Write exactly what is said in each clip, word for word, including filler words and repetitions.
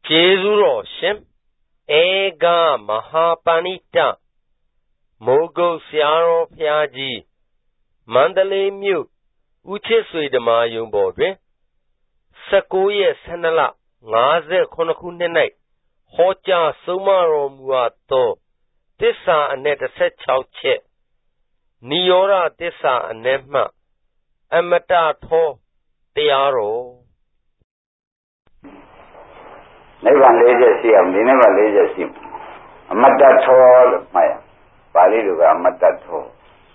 Jezuro Shim Ega Mahapanita Mogo Siaro Piaji Mandalay Mute Ucheswedama Yumbobe Sakoye Sanala Naze Konakunenai Hoja Sumaro Muato Tissa Anet Set Chauche Niora Tissa Anema Amata Tho Tiaro Never lazy see him, never lazy see him. A mata tall, my Paliluga, mata tall.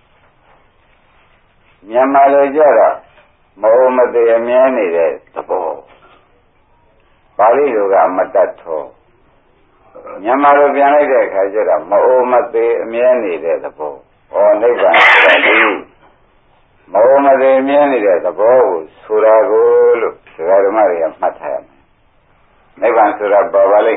Yamalajara, Mahoma de Amiani, the ball. Paliluga, mata tall. Yamaro Bianade, Kajara, Mahoma de Amiani, the ball. Or never. Mahoma de Amiani, the ball, Surago, Suramaria, Matayam. Never Surah Babalik.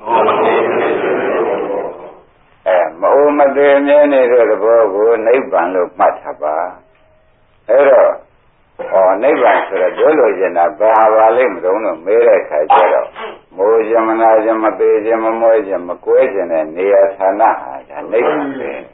Mahoma de Amiani, the ball, Neban look Mataba. Error. Or Neban Surah Dolojana, Bahavalim, don't make a jero. Mojamana, Jamapejam, Mojam, Maquajan, and Nia Sana, and Neban.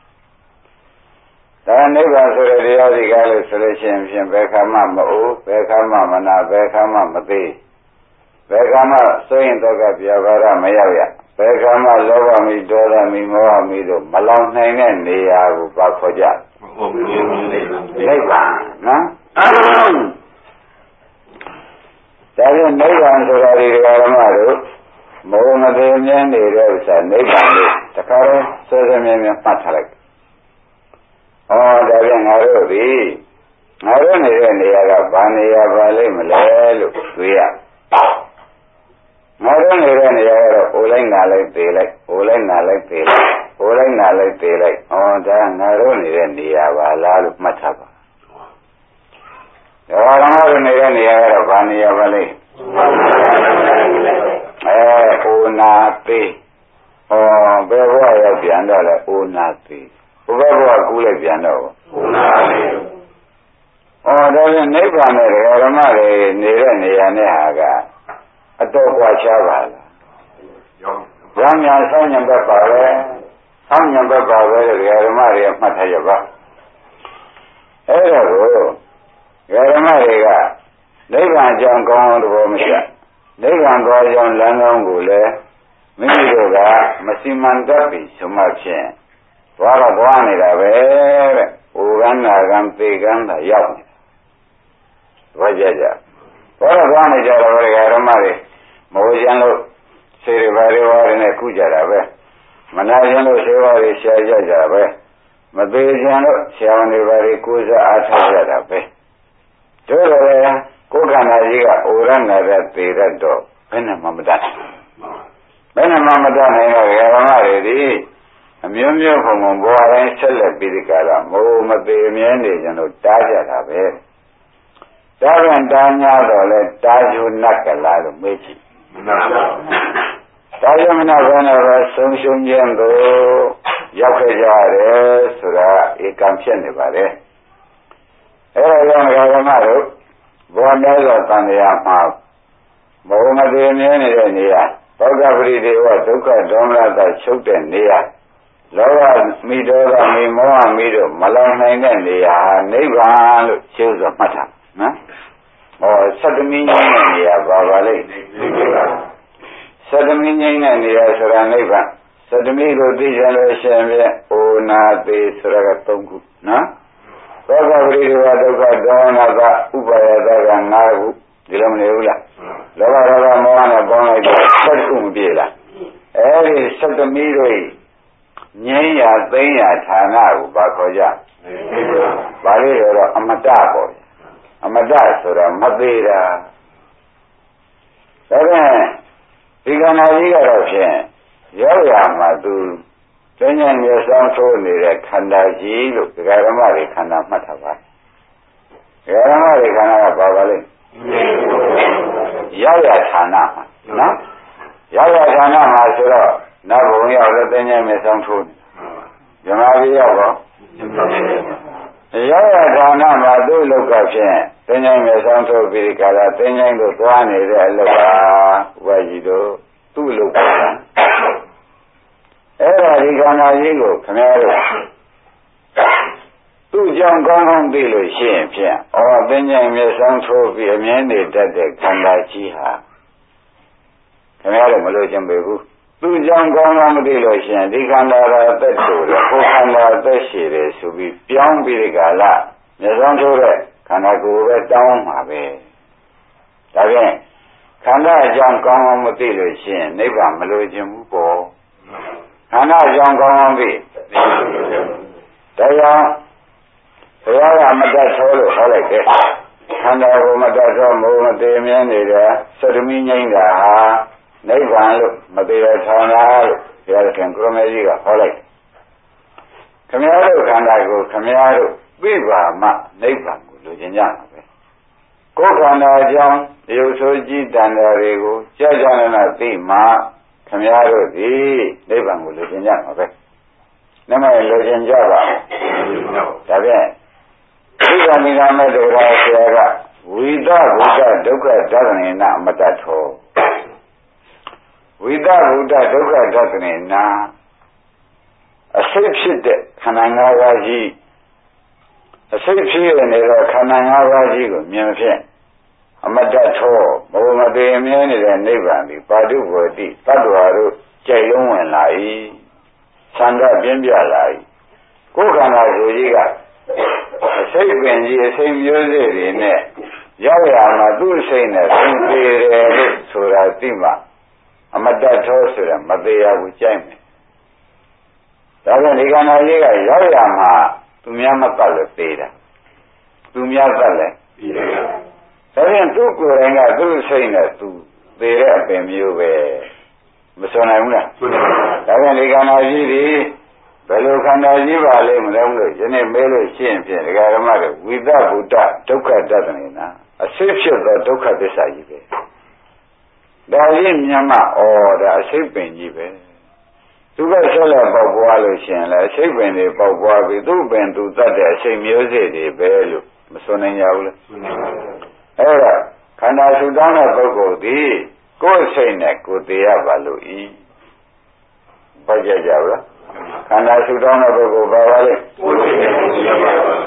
The neighbors are the other solution, Bekama, O, Bekama, Mana, Bekama, Mati. Bekama, so in the Gavara, Mayaya. Bekama, Lova me, Dola me, Moa me, Malon, and Nia, Bakoja. Neighbor, no? There is neighbors already Ramaro, Mohammedan, the neighbor, the current Southern Patalik. Oh, there is Narobi. I don't know Bania Valley, Malay, Suya. I don't know Olena like daylight, Olena like daylight, Olena like daylight. Oh, there Naroni, Vala, Mataba. There are not near Bania Valley. Eh, Onati. Oh, Bevoya Pianola, Onati. Whoever cool a piano. Oh, there's a neighbor near Ramari, near Nianaga. A dog watch Avala. Young son and Baba, some young Baba, Ramari of Matayaba. Hello, Ramariga. Neighbor John Gong to Romisha. Neighbor John Lanong Gule. Minidoga, Masimandapi, so much. Wara Guani Rave, Uganda, Gampi, Ganda, Yam. Vajaja. Wara Guani Jara, Ramari, Mojano, Serivari, or in a Kujarabe, Manajano, Sevari, Shajarabe, Mabejano, Shavanivari, Kuza, Atajarabe. Jora, Koganajiga, Urana, that the red dog, Penamamadan. Penamamadan, Ramari. A million from Boy Seller Bidicala, Mo Mabimian, and Taja. Darren Danya, let Taju Nakala, Michi. Tajamina Venera, Sunshun Yendo, Yakajare, Sura, Ekamchen Vare. Eran Ramaro, Bonella Tanyama, Mo Mabimian, Pogabri, Duka, Dona, that choked and near. Lower Mido, me more Mido, Malone, and the neighbor choose a matter. Or Sadaminian and the Bavale. Sadaminian and the Asura neighbor. Sadamigo degeneration, O na de Suragatongu. No? Probably the Wadoka Dona, Ubaya, Naru, Dilamuela. Lower Moana Bona, Satum Bila. Every Sadamido. Nyaya, Daya, Tana, Bakoja. Valero, Amatabo. Amadasura, Madeira. Then, Piganaga Ocean, Yoya Madu, Kenyan, your son told me that Kandaji, look, the Garamari Kana Matava. Garamari Kana Babali. Yaya Tana, no? Yaya Tana Masura. Now, we are letting him some food. You know, we are. ရောက်ရဌာနမှာသူ့လောက်ကဖြင့်သင်္ချိုင်းမဲ့ဆောင်ထုတ်ပြီးကြလားသင်္ချိုင်းတို့သွားနေတဲ့အလောက်ကဥပကြီးတို့သူ့လောက်ပါအဲ့ဒါဒီခန္ဓာကြီးကိုခင်ဗျားတို့သူ့ကြောင့်ကောင်းကောင်းသိလို့ရှိရင်ဖြင့်ဩသင်္ချိုင်းမဲ့ဆောင်ထုတ်ပြီးအမြဲနေတတ်တဲ့ခန္ဓာကြီးဟာခင်ဗျားတို့မလို့ခြင်းပေဘူးသူ့ကြောင့်ကောင်းကောင်းမသိလို့ရှိရင်ဒီခန္ဓာကသက်တူတယ်ကိုယ်ခန္ဓာသက်ရှိတယ်ဆိုပြီးပြောင်းပြီးဒီကလာမျက်စောင်းထိုးတဲ့ခန္ဓာကိုယ်ပဲတောင်းမှာပဲဒါဖြင့်ခန္ဓာအကြောင်းကောင်းကောင်းမသိလို့ရှိရင်နိဗ္ဗာန်မလိုချင်ဘူးပေါ့ခန္ဓာအကြောင်းကောင်းကောင်းသိတရားဘုရားကမတတ်သောလို့ဟောလိုက်တယ်ခန္ဓာကိုမတတ်သောမိုးမသေးမြဲနေတဲ့သတ္တမိငိမ့်တာဟာနိဗ္ဗာန်လို့မသေးတဲ့ဌာနလို့ဘုရားခင်ကိုရမေကြီးကဟောလိုက်ခမည်းတော်ခန္ဓာကိုခမည်းတော်သိပါမှနိဗ္ဗာန်ကိုလိုချင်ကြမှာပဲကိုယ်ခန္ဓာအကြောင်းရုပ်ဆိုးကြီးတန်တာတွေကိုကြာကြာနာနာသိမှခမည်းတော်ဒီနိဗ္ဗာန်ကိုလိုချင်ကြမှာပဲနမလိုချင်ကြပါဒါဖြင့်ဒီကမိနာမဲ့တရားဆရာကဝိသဘုဒ္ဓဒုက္ခဒသနေနအမတ္တထောဝိသဘုဒ္ဓဒုက္ခဒသနေနာအစိတ်ဖြစ်တဲ့ခန္ဓာ၅ပါးကြီးအစိတ်ဖြစ်နေတဲ့ခန္ဓာ၅ပါးကြီးကိုမြင်ဖြင့်အမတ္တထောဘဝမတည်မြဲနေတဲ့နိဗ္ဗာန်ဒီပါဠိဘောတိတတ္တဝါတို့ကြိုက်လုံးဝင်လာ၏သံဃာပြင်းပြလာ၏ကိုယ်ခန္ဓာကိုယ်ကြီးကအစိတ်ပင်ကြီးအစိတ်မျိုးစေ့တွေနဲ့ရောက်ရမှာသူ့အစိတ်နဲ့သင်္ကေတယ်လို့ဆိုတာသိမှအမတ္တထောဆိုတာမတရားဘူးကြိုက်မယ်ဒါကြောင့်ဒီခန္ဓာကြီးကရောက်ရမှာသူများမတတ်လို့သေးတာသူများတတ်လဲပြီးတယ်ဒါဖြင့်သူ့ကိုယ်တိုင်ကသူ့စိတ်နဲ့သူသေတဲ့အပင်မျိုးပဲမစွန်နိုင်ဘူးလားစွန်နိုင်ပါဘူးဒါဖြင့်ဒီခန္ဓာကြီးဒီဘယ်လိုခန္ဓာကြီးပါလိမ့်မလဲလို့ယနေ့မဲလို့ရှင်းဖြင့်ဒကာဓမ္မတွေဝိသဗုဒ္ဓဒုက္ခတသနေနာအစစ်ဖြစ်သောဒုက္ခသစ္စာကြီးပဲဒါကြီးမြန်မာဩဒါအစိတ်ပင်ကြီးပဲသူကဆက်လက်ပေါက်ပွားလို့ရှိရင်လည်းအစိတ်ပင်တွေပေါက်ပွားပြီးသူ့ပင်သူတတ်တဲ့အစိတ်မျိုးစေ့တွေပဲလို့မစွန်နိုင်ကြဘူးလားစွန်နိုင်ပါဘူးအဲ့ဒါခန္ဓာဆူတောင်းတဲ့ပုဂ္ဂိုလ်ဒီကိုယ်စိတ်နဲ့ကိုယ်တရားပါလို့ဤဘာကြကြဘူးလားခန္ဓာဆူတောင်းတဲ့ပုဂ္ဂိုလ်ဘာပါလဲကိုယ်စိတ်နဲ့ကိုယ်တရားပါလို့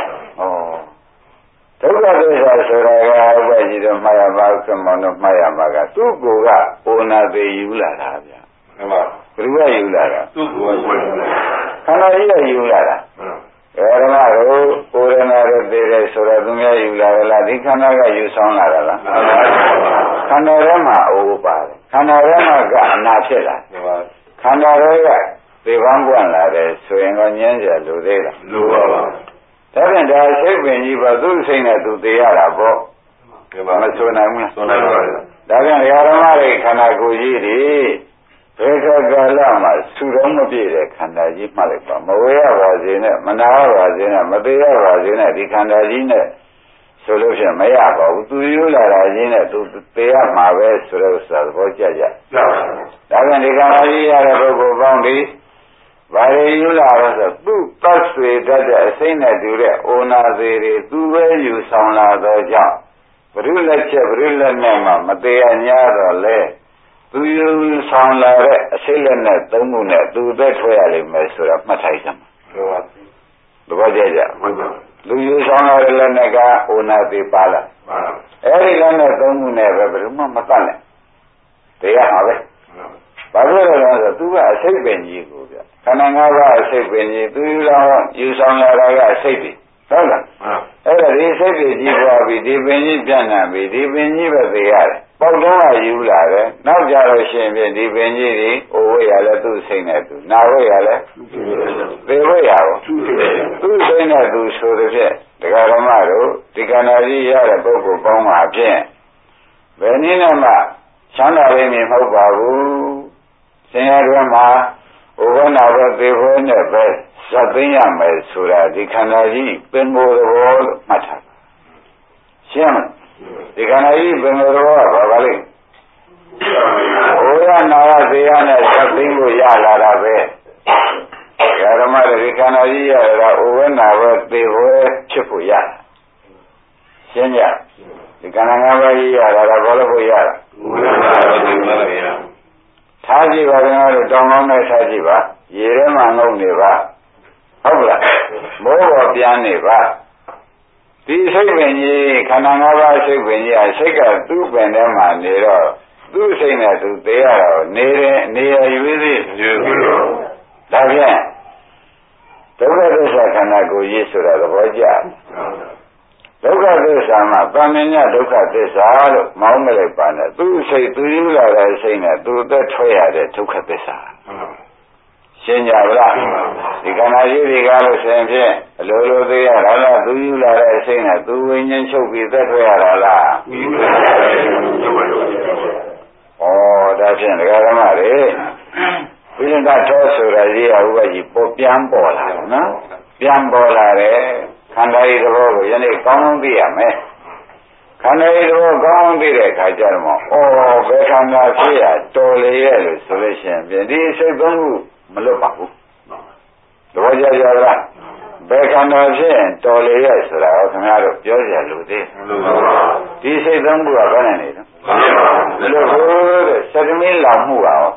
ဩဒုက္ခသစ္စာဆိုတာကဘယ်ကြီးတော့မှားရပါ့ဆိုမှတော့မှားရမှာကသူ့ကိုယ်ကအိုနာသေးယူလာတာဗျာဟုတ်ပါဘူးဘယ်လိုယူလာတာသူ့ကိုယ်ကယူလာတာခန္ဓာကြီးကယူလာတာဟုတ်ဓမ္မတို့ကိုယ်ရနာတို့သေးတယ်ဆိုတော့သူများယူလာတယ်လားဒီခန္ဓာကယူဆောင်လာတာလားခန္ဓာထဲမှာအိုးပါတယ်ခန္ဓာထဲမှာကအနာဖြစ်လာခန္ဓာတွေကသေဘန်းပွင့်လာတယ်ဆိုရင်တော့ညင်းကြလူသေးလားလူပါပါဒါဖြင့်ဒါစိတ်ပင်ကြီးပါသူ့စိတ်နဲ့သူသေရတာပေါ့ဒီမှာမဆိုနိုင်ဘူးလားဆိုနိုင်ပါဘူးဒါဖြင့်ဓမ္မတွေခန္ဓာကိုယ်ကြီးတွေဘယ်ခါကာလမှာသုတော်မပြည့်တဲ့ခန္ဓာကြီးမှတ်လိုက်ပါမဝေရပါစေနဲ့မနာပါစေနဲ့မသေးရပါစေနဲ့ဒီခန္ဓာကြီးနဲ့ဆိုလို့ဖြင့်မရပါဘူးသူယူလာတာကြီးနဲ့သူသေရမှာပဲဆိုတဲ့ဥစ္စာသဘောကျကြဒါဖြင့်ဒီခန္ဓာကြီးရတဲ့ပုဂ္ဂိုလ်ပေါင်းဒီဘာတွေယူလာတော့ဆိုသူ့သတ်ဆွေတတ်တဲ့အစိမ့်နဲ့တူတဲ့အိုနာသေးတွေသူပဲယူဆောင်လာတော့ကြောင့်ဘုရုလက်ချက်ဘုရုလက်နဲ့မှမသေးရ냐တော့လဲသူယူဆောင်လာတဲ့အစိမ့်လက်နဲ့သုံးမှုနဲ့သူသက်ထွက်ရလိမ့်မယ်ဆိုတာမှတ်ထားကြမှာဟုတ်ပါဘူးသဘောကျကြဟုတ်ပါဘူးလူယူဆောင်လာတဲ့လက်နဲ့ကအိုနာသေးပါလားပါပါအဲ့ဒီလက်နဲ့သုံးမှုနဲ့ပဲဘယ်သူမှမတတ်နဲ့တရားဟာပဲဘာလို့လဲဆိုတော့သူကအစိတ်ပင်ကြီးကိုဗျခန္ဓာ၅ပါးအစိတ်ပင်ကြီးသူယူလာယူဆောင်လာတာကအစိတ်တွေဟုတ်လားအဲ့ဒါဒီစိတ်တွေကြီးပွားပြီးဒီပင်ကြီးပြန့်နှံ့ပြီးဒီပင်ကြီးပဲသိရတယ်ပေါက်တော့ကယူလာတယ်နောက်ကြတော့ရှင်ဖြင့်ဒီပင်ကြီးတွေအိုဝေးရလဲသူ့စိတ်နဲ့သူနာဝေးရလဲသေဝေးရရောသူ့စိတ်နဲ့သူဆိုတဲ့ဖြင့်ဒကာဓမ္မတို့ဒီခန္ဓာကြီးရတဲ့ပုဂ္ဂိုလ်ပေါင်းမှာဖြင့်ဘယ်နည်းနဲ့မှချမ်းသာရင်းမဟုတ်ပါဘူးဆင်းရဲတွင်မှာဥပ္ပနာဘသေဖို့နဲ့ပဲဇတ်သိမ်းရမယ်ဆိုတာဒီခန္ဓာကြီးပင်ကိုယ်တော်လို့မှတ်ထားရှင်းမလားဒီခန္ဓာကြီးပင်ကိုယ်တော်ကဘာပါလိမ့်ဘုရားနာရသေးရနဲ့ဇတ်သိမ်းလို့ရလာတာပဲဓမ္မတွေဒီခန္ဓာကြီးရတာဥဝနာဘသေဘွယ်ဖြစ်ဖို့ရရှင်းကြဒီခန္ဓာငါးပါးကြီးရတာဘာလို့ဖို့ရတာဥဝနာဘသေဘွယ်ရထားကြည့်ပါခင်ဗျားတို့တောင်းကောင်းနဲ့ထားကြည့်ပါရေထဲမှာငုံနေပါဟုတ်လားမိုးပေါ်ပြန်နေပါဒီစိတ်ပင်ကြီးခန္ဓာငါးပါးစိတ်ပင်ကြီးအစိတ်ကသူ့ပင်ထဲမှာနေတော့သူ့စိတ်နဲ့သူသေးရတော့နေတယ်နေရရွေးသေးရွေးပြီးတော့ဒါဖြင့်ဒုက္ခသစ္စာခန္ဓာကိုယ်ကြီးဆိုတာသဘောကျဒုက္ခသစ္စာမှာဗာမညဒုက္ခသစ္စာလို့မောင်းမလိုက်ပါနဲ့သူ့စိတ်သူယူလာတဲ့စိတ်နဲ့သူ့အသက်ထွက်ရတဲ့ဒုက္ခသစ္စာရှင်းကြပါလားဒီခန္ဓာကြီးတွေကလို့ဆိုရင်ဖြင့်အလိုလိုသေးရတာလားသူယူလာတဲ့စိတ်နဲ့သူဝိညာဉ်ချုပ်ပြီးသက်ထွက်ရတာလားဩဒါဖြင့်ဒကာဓမ္မတွေဘိဓါထောဆိုတာကြီးအဝိကြီးပေါ်ပြန်ပေါ်လာတယ်နော်ပြန်ပေါ်လာတယ်ခန္ဓာရဲ့သဘောကိုယနေ့ကောင်းကောင်းသိရမယ်ခန္ဓာရဲ့သဘောကောင်းကောင်းသိတဲ့အခါကျတော့ဩဘယ်ခန္ဓာဖြစ်ရတော်လေရဲ့လို့ဆိုလို့ရှိရင်ပြင်ဒီစိတ်သုံးခုမလွတ်ပါဘူးသဘောကျကြလားဘယ်ခန္ဓာဖြစ်ရင်တော်လေရဲ့ဆိုတာကိုခင်ဗျားတို့ပြောကြလို့သေးဒီစိတ်သုံးခုကဘယ်နဲ့နေလဲမလွတ်ဘူးတဲ့စက်သမီးလောင်မှုပါရော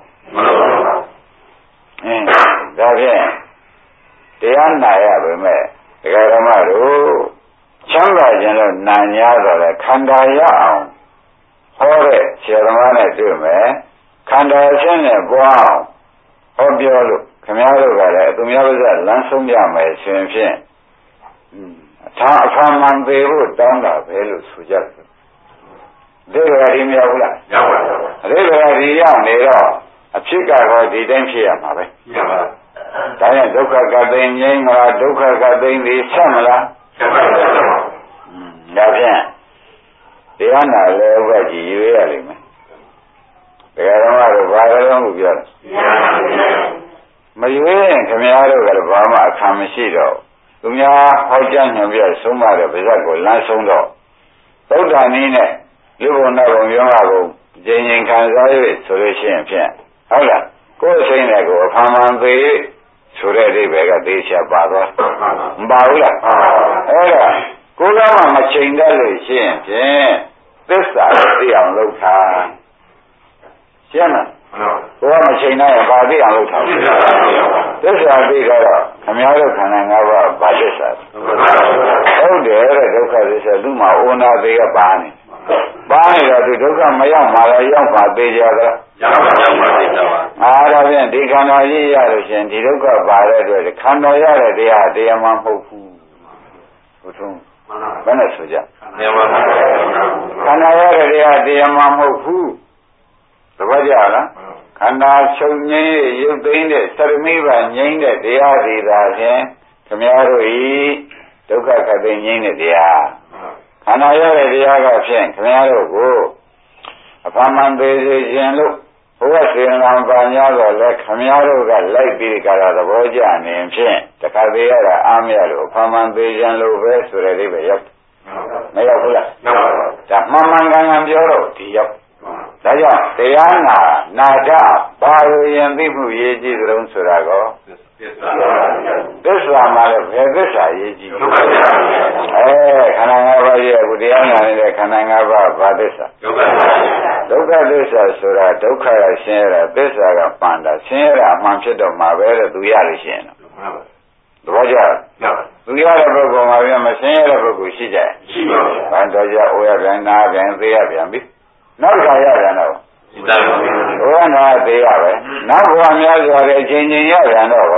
အင်းဒါဖြင့်တရားနာရပါမယ်ဒကာဓမ္မတို့ချမ်းသာခြင်းလို့နာညာတော့လေခန္ဓာရအောင်ဟောတဲ့ဆရာသမားနဲ့တွေ့မယ်ခန္ဓာအချင်းနဲ့ပွားအောင်ဟောပြောလို့ခင်ဗျားတို့ကလည်းသူများပါးစလမ်းဆုံးပြမယ်ဆိုရင်ဖြင့်အထာအဖာမှန်ပေဖို့တောင်းတာပဲလို့ဆိုကြတယ်ဒီကရာဒီမရောက်ဘူးလားရောက်ပါဘူးဒီကရာဒီရောက်နေတော့အဖြစ်ကတော့ဒီတိုင်းဖြစ်ရမှာပဲမှန်ပါဒါနဲ့ဒုက္ခကသိငြိမ်းမလားဒုက္ခကသိနေဆက်မလားဆက်ပါဘူးဒါဖြင့်တရားနာလဲဘက်ကြီးရွေးရလိမ့်မယ်တရားတော်ကတော့ဘာလို့လို့ပြောလဲမရွေးရင်ခင်ဗျားတို့ကလည်းဘာမှအခါမရှိတော့သူများဟောကြားညွှန်ပြဆုံးမတဲ့ဗဇက်ကိုလမ်းဆုံးတော့သုဒ္ဓနည်းနဲ့လူဘုံနဲ့ဘုံရောမှာကိုကျင်ကျင်ခံစား၍ဆိုလို့ရှိရင်ဖြင့်ဟုတ်လားကိုယ်စိတ်နဲ့ကိုယ်အဖန်မှန်သေးဆိုတဲ့အိဗယ်ကသေချာပါသွားမပါဘူးလားအဲ့ဒါကိုယ်ကမှမချိန်တတ်လို့ရှိရင်ဖြင့်သစ္စာသိအောင်လုပ်တာရှင်းလားကိုယ်ကမချိန်တတ်ရင်ဘာသိအောင်လုပ်တာသစ္စာသိတော့ခမည်းတော်ခန္ဓာ၅ပါးဘာသစ္စာဟုတ်တယ်တဲ့ဒုက္ခသစ္စာသူ့မှာဩနာသေးကပါနေပါနေတော့ဒီဒုက္ခမရောက်မှလည်းရောက်ပါသေးကြသလားရောက်ပါရောက်ပါသေးကြပါအားဒါဖြင့်ဒီခန္ဓာကြီးရလို့ရှင်ဒီဒုက္ခပါတဲ့အတွက်ခန္ဓာရတဲ့တရားတရားမှမဟုတ်ဘူးဘုထုံးဘယ်နဲ့ဆိုကြခန္ဓာရတဲ့တရားတရားမှမဟုတ်ဘူးသဘောကျလားခန္ဓာချုပ်ငြိမ်းရုပ်သိမ်းတဲ့သရမိပါငြိမ်းတဲ့တရားတွေသာဖြင့်ခမည်းတော်ဤဒုက္ခခတ်သိငြိမ်းတဲ့တရားခန္ဓာရတဲ့တရားကဖြင့်ခမည်းတော်ကိုအဖမှန်သေးစေခြင်းလို့ဘုရားစေနံပါများတော့လဲခမည်းတော်ကလိုက်ပြီးကြတာသဘောကျနေဖြင့်တခါသေးရတာအားမရလို့အဖမှန်သေးခြင်းလို့ပဲဆိုတဲ့အိဗယ်ရောက်မရောက်ဘူးလားရောက်ပါဘူးဒါမှန်မှန်ကန်ကန်ပြောတော့ဒီရောက်ဒါကြောင့်တရားနာနာကြပါလို့ရင်သိမှုရေးကြည့်ကြုံဆိုတာကောသစ္စာမှာလည်းဘယ်သစ္စာရေးကြည့်အဲခန္ဓာ၅ပါးရဲ့အခုတရားနာနေတဲ့ခန္ဓာ၅ပါးဘာသစ္စာဒုက္ခသစ္စာဆိုတာဒုက္ခရဆင်းရဲတာသစ္စာကပန္တာဆင်းရဲတာအမှန်ဖြစ်တော့မှာပဲတဲ့သူရလို့ရှိရင်တော့သဘောကျသူရတဲ့ပုဂ္ဂိုလ်မှာပြန်မဆင်းရဲတဲ့ပုဂ္ဂိုလ်ရှိကြရှိပါဘူး။ဘာတော့ကြအိုရပြန်နာပြန်သေးရပြန်ပြီနောက်ခါရပြန်တော့ဘုရားနာသေးရပဲနောက်ဘဝများစွာတဲ့အချိန်ချင်းရပြန်တော့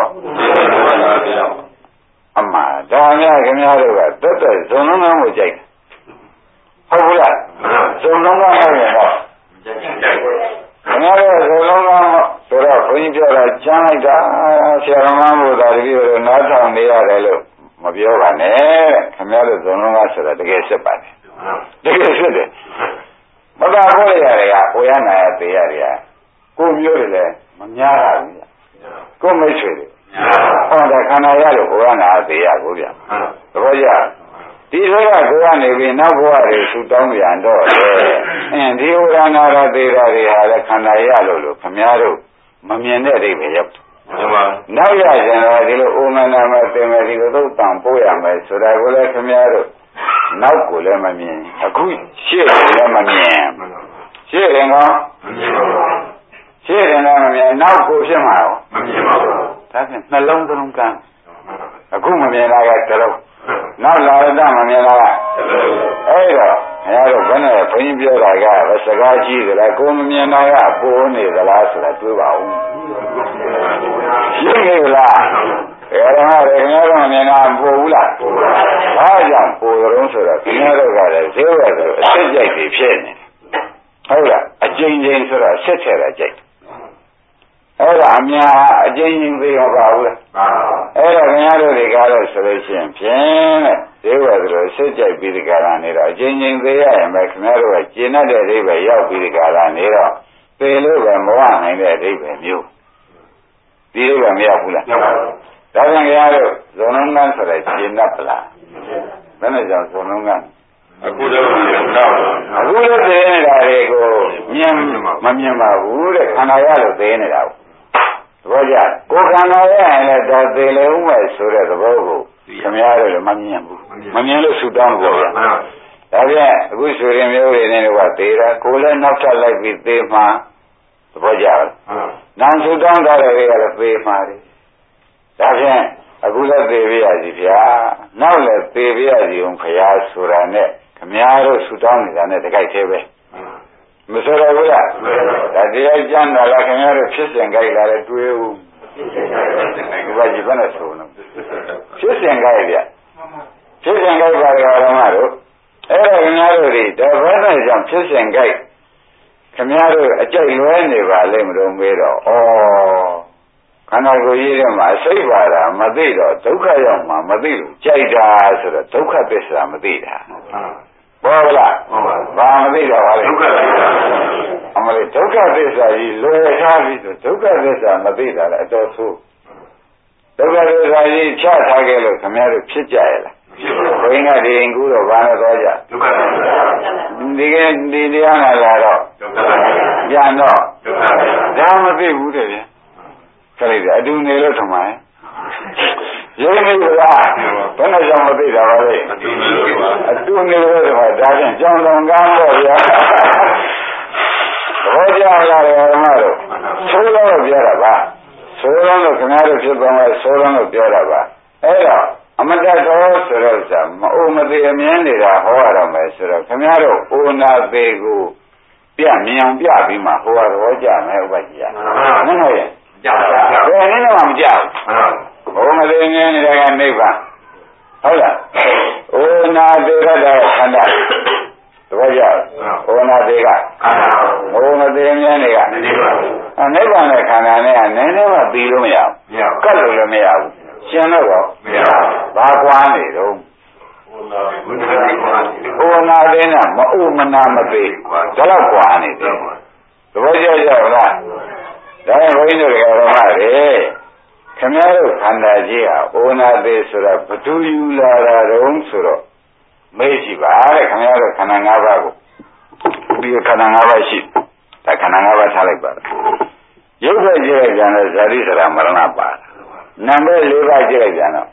အမှန်ဒါများခင်ဗျားတို့ကတက်တက်ဇုံလုံးကောင်းကိုကြိုက်ဟုတ်ဘူးလားဇုံလုံးကောင်းဟုတ်ရင်တော့ခင်ဗျားတို့ဇုံလုံးကောင်းဆိုတော့ဘုန်းကြီးပြောတာကျမ်းလိုက်တာဆရာတော်မဘုရားတပည့်တော်နားထောင်နေရတယ်လို့မပြောပါနဲ့ခင်ဗျားတို့ဇုံလုံးကောင်းဆိုတာတကယ်စစ်ပါတယ်တကယ်စစ်တယ်မသာဖို့ရတယ်ကကိုရနာရသေးရတယ်ကိုမျိုးတွေလည်းမများတာဘူးကိုမိတ်ဆွေတွေဟောတဲ့ခန္ဓာရလို့ကိုရနာရသေးရကိုဗျသဘောကျဒီဆိုကကိုကနေပြီးနောက်ဘဝတွေဆူတောင်းပြန်တော့အင်းဒီဝရဏရသေးတာတွေဟာလည်းခန္ဓာရလို့လို့ခမည်းတော်မမြင်တဲ့အိဗယ်ရောက်နောက်ရကြတော့ဒီလိုအိုမနာမသင်မယ်ဒီလိုသုတ်တန်ပို့ရမယ်ဆိုတာကိုလည်းခင်ဗျားတို့နောက်ကိုလည်းမမြင်အခုရှေ့ကိုလည်းမမြင်ရှေ့ရင်ကောရှေ့ရင်လည်းမမြင်နောက်ကိုဖြစ်မှာရောမမြင်ပါဘူးဒါဖြင့်နှလုံးသလုံးကန်းအခုမမြင်တာကတလုံးနောက်လာတော့မမြင်တာကအဲ့တော့ခင်ဗျားတို့ဘယ်နဲ့ဘုန်းကြီးပြောတာကစကားကြီးကြလားကိုမမြင်တာကပိုးနေသလားဆိုတာတွေးပါဦးရှင်းနေလားအဲ့ဒါကခင်ဗျားတို့မြင်တာပို့ဘူးလားဘာကြောင့်ပို့ရုံးဆိုတော့ခင်ဗျားတို့ကလည်းဈေးဝယ်ဆိုအစစ်ကြိုက်တွေဖြစ်နေဟုတ်လားအကျဉ်းချင်းဆိုတော့ဆက်ထဲတာကြိုက်အဲ့ဒါအများအကျဉ်းချင်းသိရပါဘူးလားအဲ့ဒါခင်ဗျားတို့တွေကားလို့ဆိုလို့ရှိရင်ဖြင့်ဈေးဝယ်ဆိုလို့ဆက်ကြိုက်ပြီးဒီကရာနေတော့အကျဉ်းချင်းသိရရင်ပဲခင်ဗျားတို့ကကျင့်တဲ့အိဗယ်ရောက်ပြီးဒီကရာနေတော့သေလို့ပဲမဝနိုင်တဲ့အိဗယ်မျိုးဒီအိဗယ်မရောက်ဘူးလားရောက်ပါဘူးဒါကြောင့်ခင်ဗျားတို့ဇုံလုံးကန်းဆိုတဲ့ကျင့်တတ်ပလားဘယ်နဲ့ကြောင့်ဇုံလုံးကန်းအခုတော့အခုလည်းသိနေတာတွေကိုမြင်မမြင်ပါဘူးတဲ့ခန္ဓာရလို့သိနေတာဘူးသဘောကျကိုယ်ခန္ဓာရရင်လည်းဒါသိလေဦးမယ်ဆိုတဲ့သဘောကိုခင်ဗျားတို့လည်းမမြင်ဘူးမမြင်လို့ဆူတောင်းလို့ဗျာဒါပြန်အခုဆိုရင်မျိုးတွေနဲ့ကသေတာကိုယ်လည်းနောက်ထပ်လိုက်ပြီးသေမှသဘောကျလားနာဆူတောင်းထားတဲ့တွေကတော့သေမှတယ်ဒါပြန်အခုလည်းသေပြရစီဗျာနောက်လည်းသေပြရစီအောင်ဖရာဆိုတာနဲ့ခင်ဗျားတို့ဆူတောင်းနေတာနဲ့တကိုက်သေးပဲမဆိုရဘူးလားဒါတရားကျမ်းတာလားခင်ဗျားတို့ဖြစ်စဉ်ကြိုက်လာတယ်တွေးဦးဒီဘာကြီးဘယ်နဲ့ဆိုနော်ဖြစ်စဉ်ကြိုက်ဗျဖြစ်စဉ်ကြိုက်ပါကြတော့မှတို့အဲ့ဒါခင်ဗျားတို့ဒီဒါဘယ်နဲ့ကြောင့်ဖြစ်စဉ်ကြိုက်ခင်ဗျားတို့အကြိုက်လွဲနေပါလိမ့်မလို့မေးတော့ဩခန္ဓာကိုယ်ကြီးထဲမှာစိတ်ပါတာမသိတော့ဒုက္ခရောက်မှာမသိလို့ကြိုက်တာဆိုတော့ဒုက္ခသစ္စာမသိတာဘောလားဘာမသိတော့ပါလဲဒုက္ခသစ္စာအမလေးဒုက္ခသစ္စာကြီးလွယ်ထားပြီဆိုဒုက္ခသစ္စာမသိတာလည်းအတော်ဆိုးဒုက္ခသစ္စာကြီးချထားခဲ့လို့ခင်ဗျားတို့ဖြစ်ကြရဲ့လားဘုရင်ကဒီရင်ကူတော့ဘာနဲ့သွားကြဒုက္ခသစ္စာဒီကဒီတရားနာလာတော့ဒုက္ခသစ္စာပြန်တော့ဒုက္ခသစ္စာဒါမသိဘူးတဲ့ဗျာခလိုက်တယ်အတူနေလို့ထမရင်ရုံးနေလားဘယ်နဲ့ကြောင့်မသိတာပါလဲအတူနေလို့ထမဒါဖြင့်ကြောင်းတော်ကားတော့ဗျာဘောကြလာတယ်ဓမ္မတို့ဆိုးလို့ပြောတာပါဆိုးလို့ခင်ဗျားတို့ဖြစ်သွားမှဆိုးလို့ပြောတာပါအဲ့တော့အမတ္တတော်ဆိုတော့စာမအိုမသေးအမြင်နေတာဟောရတော့မယ်ဆိုတော့ခင်ဗျားတို့အိုနာသေးကိုပြမြင်အောင်ပြပြီးမှဟောရတော့ကြမယ်ဥပဒေကြီးနည်းနည်းရဲ့ကြောက်ပါဘယ်နည်းမှမကြောက်ဘုံမသိငင်းနေတဲ့ကနိဗ္ဗာန်ဟုတ်လားဩနာတေရတဲ့ခန္ဓာသဘောကျဩနာတေကခန္ဓာဘုံမသိငင်းတွေကနိဗ္ဗာန်အဲနိဗ္ဗာန်နဲ့ခန္ဓာနဲ့ကနည်းနည်းမှပြီးလို့မရဘူးကတ်လို့လည်းမရဘူးရှင်းတော့ရောမရဘူးဘာကွာနေတော့ဩနာတေနဲ့မဥမနာမသိဒါတော့ကွာနေတယ်သဘောကျကြလားဒါရင်ဘုန်းကြီးတို့ဓမ္မတွေခင်ဗျားတို့ခန္ဓာကြီးဟာဩနာသေးဆိုတာဘသူယူလာတာတုံးဆိုတော့မေးကြည့်ပါတဲ့ခင်ဗျားတို့ခန္ဓာ၅ပါးကိုဒီခန္ဓာ၅ပါးရှိဒါခန္ဓာ၅ပါးထားလိုက်ပါရုပ်ပဲကြည့်ကြတယ်ဇာတိစရာမရဏပါနာမ်ပဲ၄ပါးကြည့်ကြတော့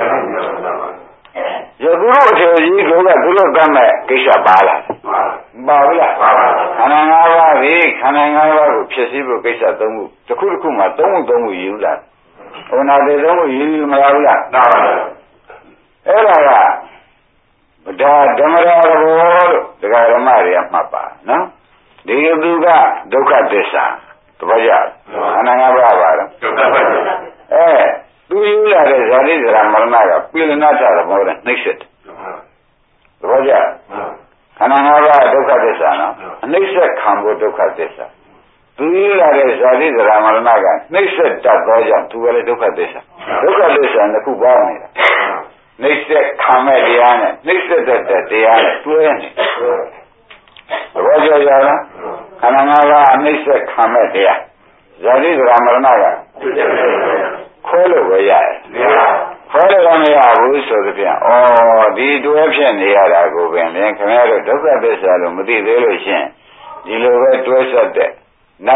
ယခုတို့အထေကြီးကသူတို့ကမဲ့ကိစ္စပါလားပါဘူးလားခန္ဓာ၅ပါးဒီခန္ဓာ၅ပါးကိုဖြစ်စည်းဖို့ကိစ္စသုံးခုတစ်ခုတစ်ခုမှာသုံးခုသုံးခုယူလာဘုနာတေသုံးခုယူယူမလားဘူးလားမှန်ပါဘူးအဲ့ဒါကဒါဓမ္မရာဘောလို့ဒကာဓမ္မတွေကမှတ်ပါနော်ဒီသူကဒုက္ခသစ္စာတပည့်ရခန္ဓာ၅ပါးပါတော့ဒုက္ခသစ္စာအဲသူယူလာတဲ့ဇာတိဇရာမရဏကပိလနာတသဘောနဲ့နှိမ့်ဆက်တယ်သဘောကျခန္ဓာ၅ပါးဒုက္ခသစ္စာနော်အနှိမ့်ဆက်ခံဖို့ဒုက္ခသစ္စာသူယူလာတဲ့ဇာတိဇရာမရဏကနှိမ့်ဆက်တတ်သောကြောင့်သူကလည်းဒုက္ခသစ္စာဒုက္ခသစ္စာနှစ်ခုပေါင်းနေတာနှိမ့်ဆက်ခံမဲ့တရားနဲ့နှိမ့်ဆက်တတ်တဲ့တရားနဲ့တွဲနေသဘောကျကြလားခန္ဓာ၅ပါးအနှိမ့်ဆက်ခံမဲ့တရားဇာတိဇရာမရဏကခွဲလို့ပဲရတယ်ခွဲလို့မရဘူးဆိုသဖြင့်ဩဒီတွဲဖြစ်နေရတာကိုပင်လင်ခင်ဗျားတို့ဒုက္ခသစ္စာလို့မသိသေးလို့ရှင်ဒီလိုပဲတွဲဆက်တဲ့နတ်ခန္ဓာ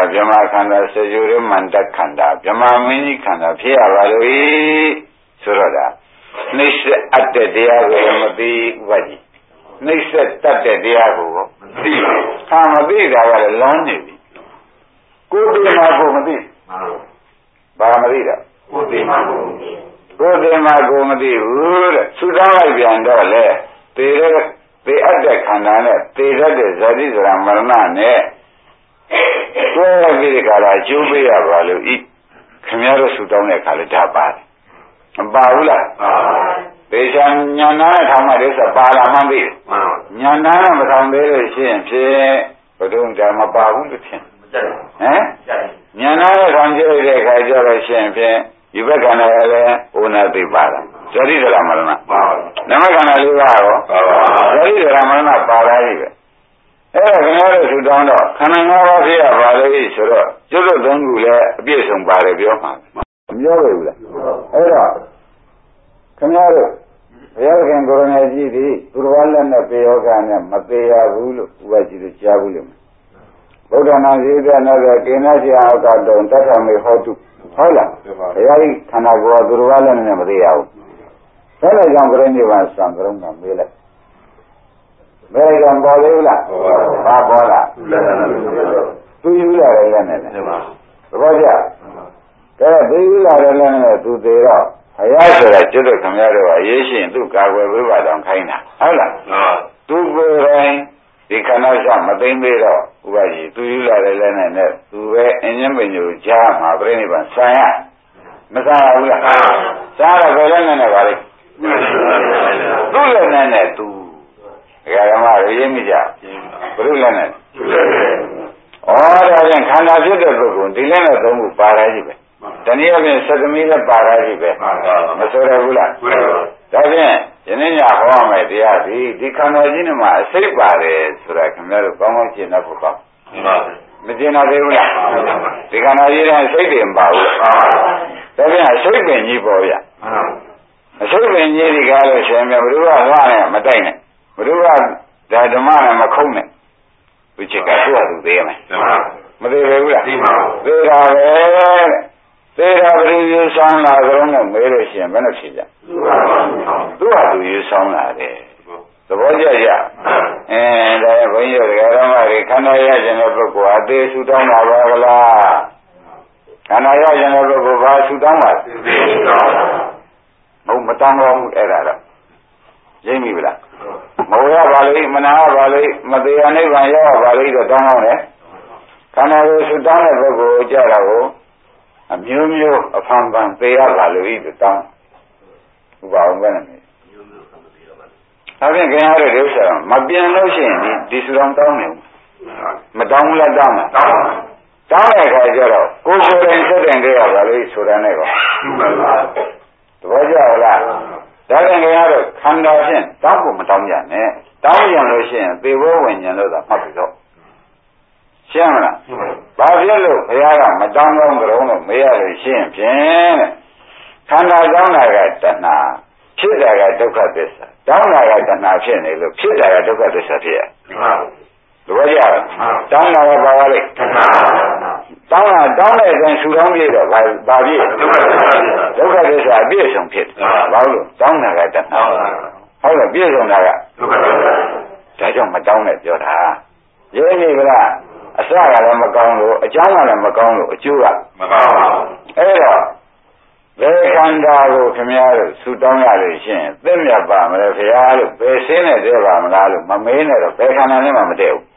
ဗြဟ္မာခန္ဓာစေယူရမန္တခန္ဓာဗြဟ္မာမင်းကြီးခန္ဓာဖြစ်ရပါလို့ဤဆိုတော့ဒါနှိစ္စအတ္တတရားကိုမသိဥပဒေနှိစ္စတတ်တဲ့တရားကိုမသိဟာမသိတာကလည်းလွန်နေပြီကိုယ်တည်းမှာကိုမသိဘာမသိတော့ကိုယ်တည်းမှာကိုမသိကိုယ်တည်းမှာကိုမသိဘူးတဲ့သုတောင်းလိုက်ပြန်တော့လေသေတဲ့သေအပ်တဲ့ခန္ဓာနဲ့သေတတ်တဲ့ဇာတိဇရာမရဏနဲ့ကိုယ်ရဲ့ဒီကရာအကျိုးပေးရပါလို့ဤခင်ဗျားတို့သုတောင်းတဲ့ခါလည်းဒါပါတယ်မပါဘူးလားသေချာညာနာနဲ့ထောင်မှဒိစ္စပါလာမှသိတယ်ညာနာနဲ့မထောင်သေးလို့ရှိရင်ဖြင့်ဘုဒ္ဓံဓမ္မပါဘူးလို့ထင်ဟမ်ညာနာနဲ့ထောင်ကြည့်လိုက်တဲ့အခါကျတော့ရှိရင်ဖြင့်ဒီဘက်ကလည်းလည်းဩနာသိပါလားဇတိဒရာမရဏပါနမကဏလေးပါရောဇတိဒရာမရဏပါလာပြီပဲအဲ့ဒါခင်ဗျားတို့ထူတောင်းတော့ခန္ဓာ၅ပါးဖြစ်ရပါလေဆိုတော့ကျွတ်တို့သုံးခုလည်းအပြည့်စုံပါတယ်ပြောမှာမပြောရဘူးလားအဲ့တော့ခင်ဗျားတို့ဘုရားခင်ကိုရဏကြီးသည်သူတော်လက်နဲ့ပေယောဂနဲ့မသေးရဘူးလို့ဥပဒေကြီးကြားဘူးလို့ဗုဒ္ဓနာဇေဒနာကကိဏ္ဍစီအောက်ကတုံတထမေဟောတုဟုတ်လားဘုရားကြီးခန္ဓာကိုယ်ကသူတော်လက်နဲ့မသေးရဘူးဒါလည်းကြောင့်ပြိဋိဘံစံကြုံကမေးလိုက်ဘယ်ကံပေါ်သေးလားဘာပေါ်လားသူယူရတယ်လည်းနဲ့သဘောကျဒါသူယူရတယ်လည်းနဲ့သူသေးတော့ဘုရားဆိုတာကျွတ်တို့ခင်ဗျားတို့ကရေးရှိရင်သူကာကွယ်ပေးပါတော့ခိုင်းတာဟုတ်လားသူကိုယ်တိုင်ဒီခန္ဓာစမသိမ့်သေးတော့ဥပဒေသူယူရတယ်လည်းနဲ့သူပဲအင်းင်းပင်ကိုကြားမှာပြိဋိဘံဆံရမဆံရဘူးလားစားရဘယ်လည်းနဲ့ပါလိမ့်သူ့လည်းနဲ့နဲ့သူဓမ္မရင်းမိကြဘုရုလည်းနဲ့ဩဒါပြန်ခန္ဓာဖြစ်တဲ့ပုဂ္ဂိုလ်ဒီလည်းနဲ့သုံးခုပါရရှိပဲတနည်းအားဖြင့်သတ္တမိလည်းပါရရှိပဲမဆိုရဘူးလားဒါဖြင့်ယနေ့ညဟောရမယ်တရားဒီဒီခန္ဓာကြီးနဲ့မှအစိတ်ပါတယ်ဆိုတာခင်ဗျားတို့ကောင်းကောင်းရှင်းတတ်ဖို့ကောင်းမရှင်းတော့သေးဘူးလားဒီခန္ဓာကြီးတဲ့အစိတ်တွေမပါဘူးဒါဖြင့်အစိတ်ပင်ကြီးပေါ်ဗျအစိတ်ပင်ကြီးဒီကားလို့ရှင်မြတ်ဘုရားကလည်းမတိုက်နဲ့ဘုရားဒါဓမ္မနဲ့မခုံးနဲ့ဝိချက်ကသူ့ဟာသူသေးမယ်မသေးဘူးလားသေးပါဘူးသေးတာပဲသေတာပရိယေဆောင်လာကြတော့မေးလို့ရှိရင်ဘယ်နဲ့ဖြစ်ကြသူ့ဟာသူရေဆောင်လာတယ်သဘောကျကြအဲဒါဘုန်းကြီးတို့ဓမ္မတွေခန္ဓာရခြင်းတဲ့ပုဂ္ဂိုလ်အသေးဆူတောင်းတာပါကလားခန္ဓာရခြင်းတဲ့ပုဂ္ဂိုလ်ဘာဆူတောင်းပါမဟုတ်မတောင်းတော့ဘူးအဲ့ဒါတော့ရိပ်မိဗလားမဟုတ်ရပါလိမ့်မနာပါလိမ့်မသေးရနိဗ္ဗာန်ရောက်ပါလိမ့်တော့တောင်းအောင်လေခန္ဓာကိုဆူတောင်းတဲ့ပုဂ္ဂိုလ်ကြတာကိုအမျိုးမျိုးအဖန်ဖန်သေးရပါလို့ဤတောင်းဥပအောင်ပဲနဲ့ဒါဖြင့်ခင်ဗျားတို့ဒီဥစ္စာမပြန်လို့ရှိရင်ဒီဒီစတော်တောင်းနေဦးမတောင်းဘူးလားတောင်းတယ်တောင်းတောင်းတဲ့အခါကျတော့ကိုယ်ကိုယ်တိုင်သက်တင်ကြရပါလိမ့်ဆိုတာနဲ့ကောသဘောကျလားဒါပြန်ခင်ဗျားတို့ခန္ဓာဖြင့်တောင်းဖို့မတောင်းကြနဲ့တောင်းကြလို့ရှိရင်သေဘောဝိညာဉ်လို့သာမှတ်ပြီးတော့ရှင်းမလားဘာဖြစ်လို့ဘုရားကမတောင်းတော့ကြုံလို့မရလို့ရှင်းဖြင့်ခန္ဓာတောင်းတာကတဏှာဖြစ်တာကဒုက္ခသစ္စာတောင်းတာကတဏှာဖြစ်နေလို့ဖြစ်တာကဒုက္ခသစ္စာဖြစ်ရသဘောကျလားတောင်းတာကဘာလဲတဏှာတောင်းတာတောင်းတဲ့အချိန်ဆူတောင်းပြတော့ဘာဘာပြည့်ဒုက္ခသစ္စာအပြည့်စုံဖြစ်ဘာလို့တောင်းတာကတဏှာဟုတ်လားပြည့်စုံတာကဒုက္ခသစ္စာဒါကြောင့်မတောင်းနဲ့ပြောတာရင်းနေကြလားအစကလည်းမကောင်းလို့အကြောင်းကလည်းမကောင်းလို့အကျိုးကမကောင်းပါဘူးအဲ့တော့ဘယ်ခန္ဓာကိုခင်ဗျားတို့ဆူတောင်းရလို့ရှိရင်သိမြတ်ပါမလဲခင်ဗျားတို့ဘယ်ဆင်းနဲ့တည်းပါမလားလို့မမေးနဲ့တော့ဘယ်ခန္ဓာနဲ့မှမတည့်ဘူး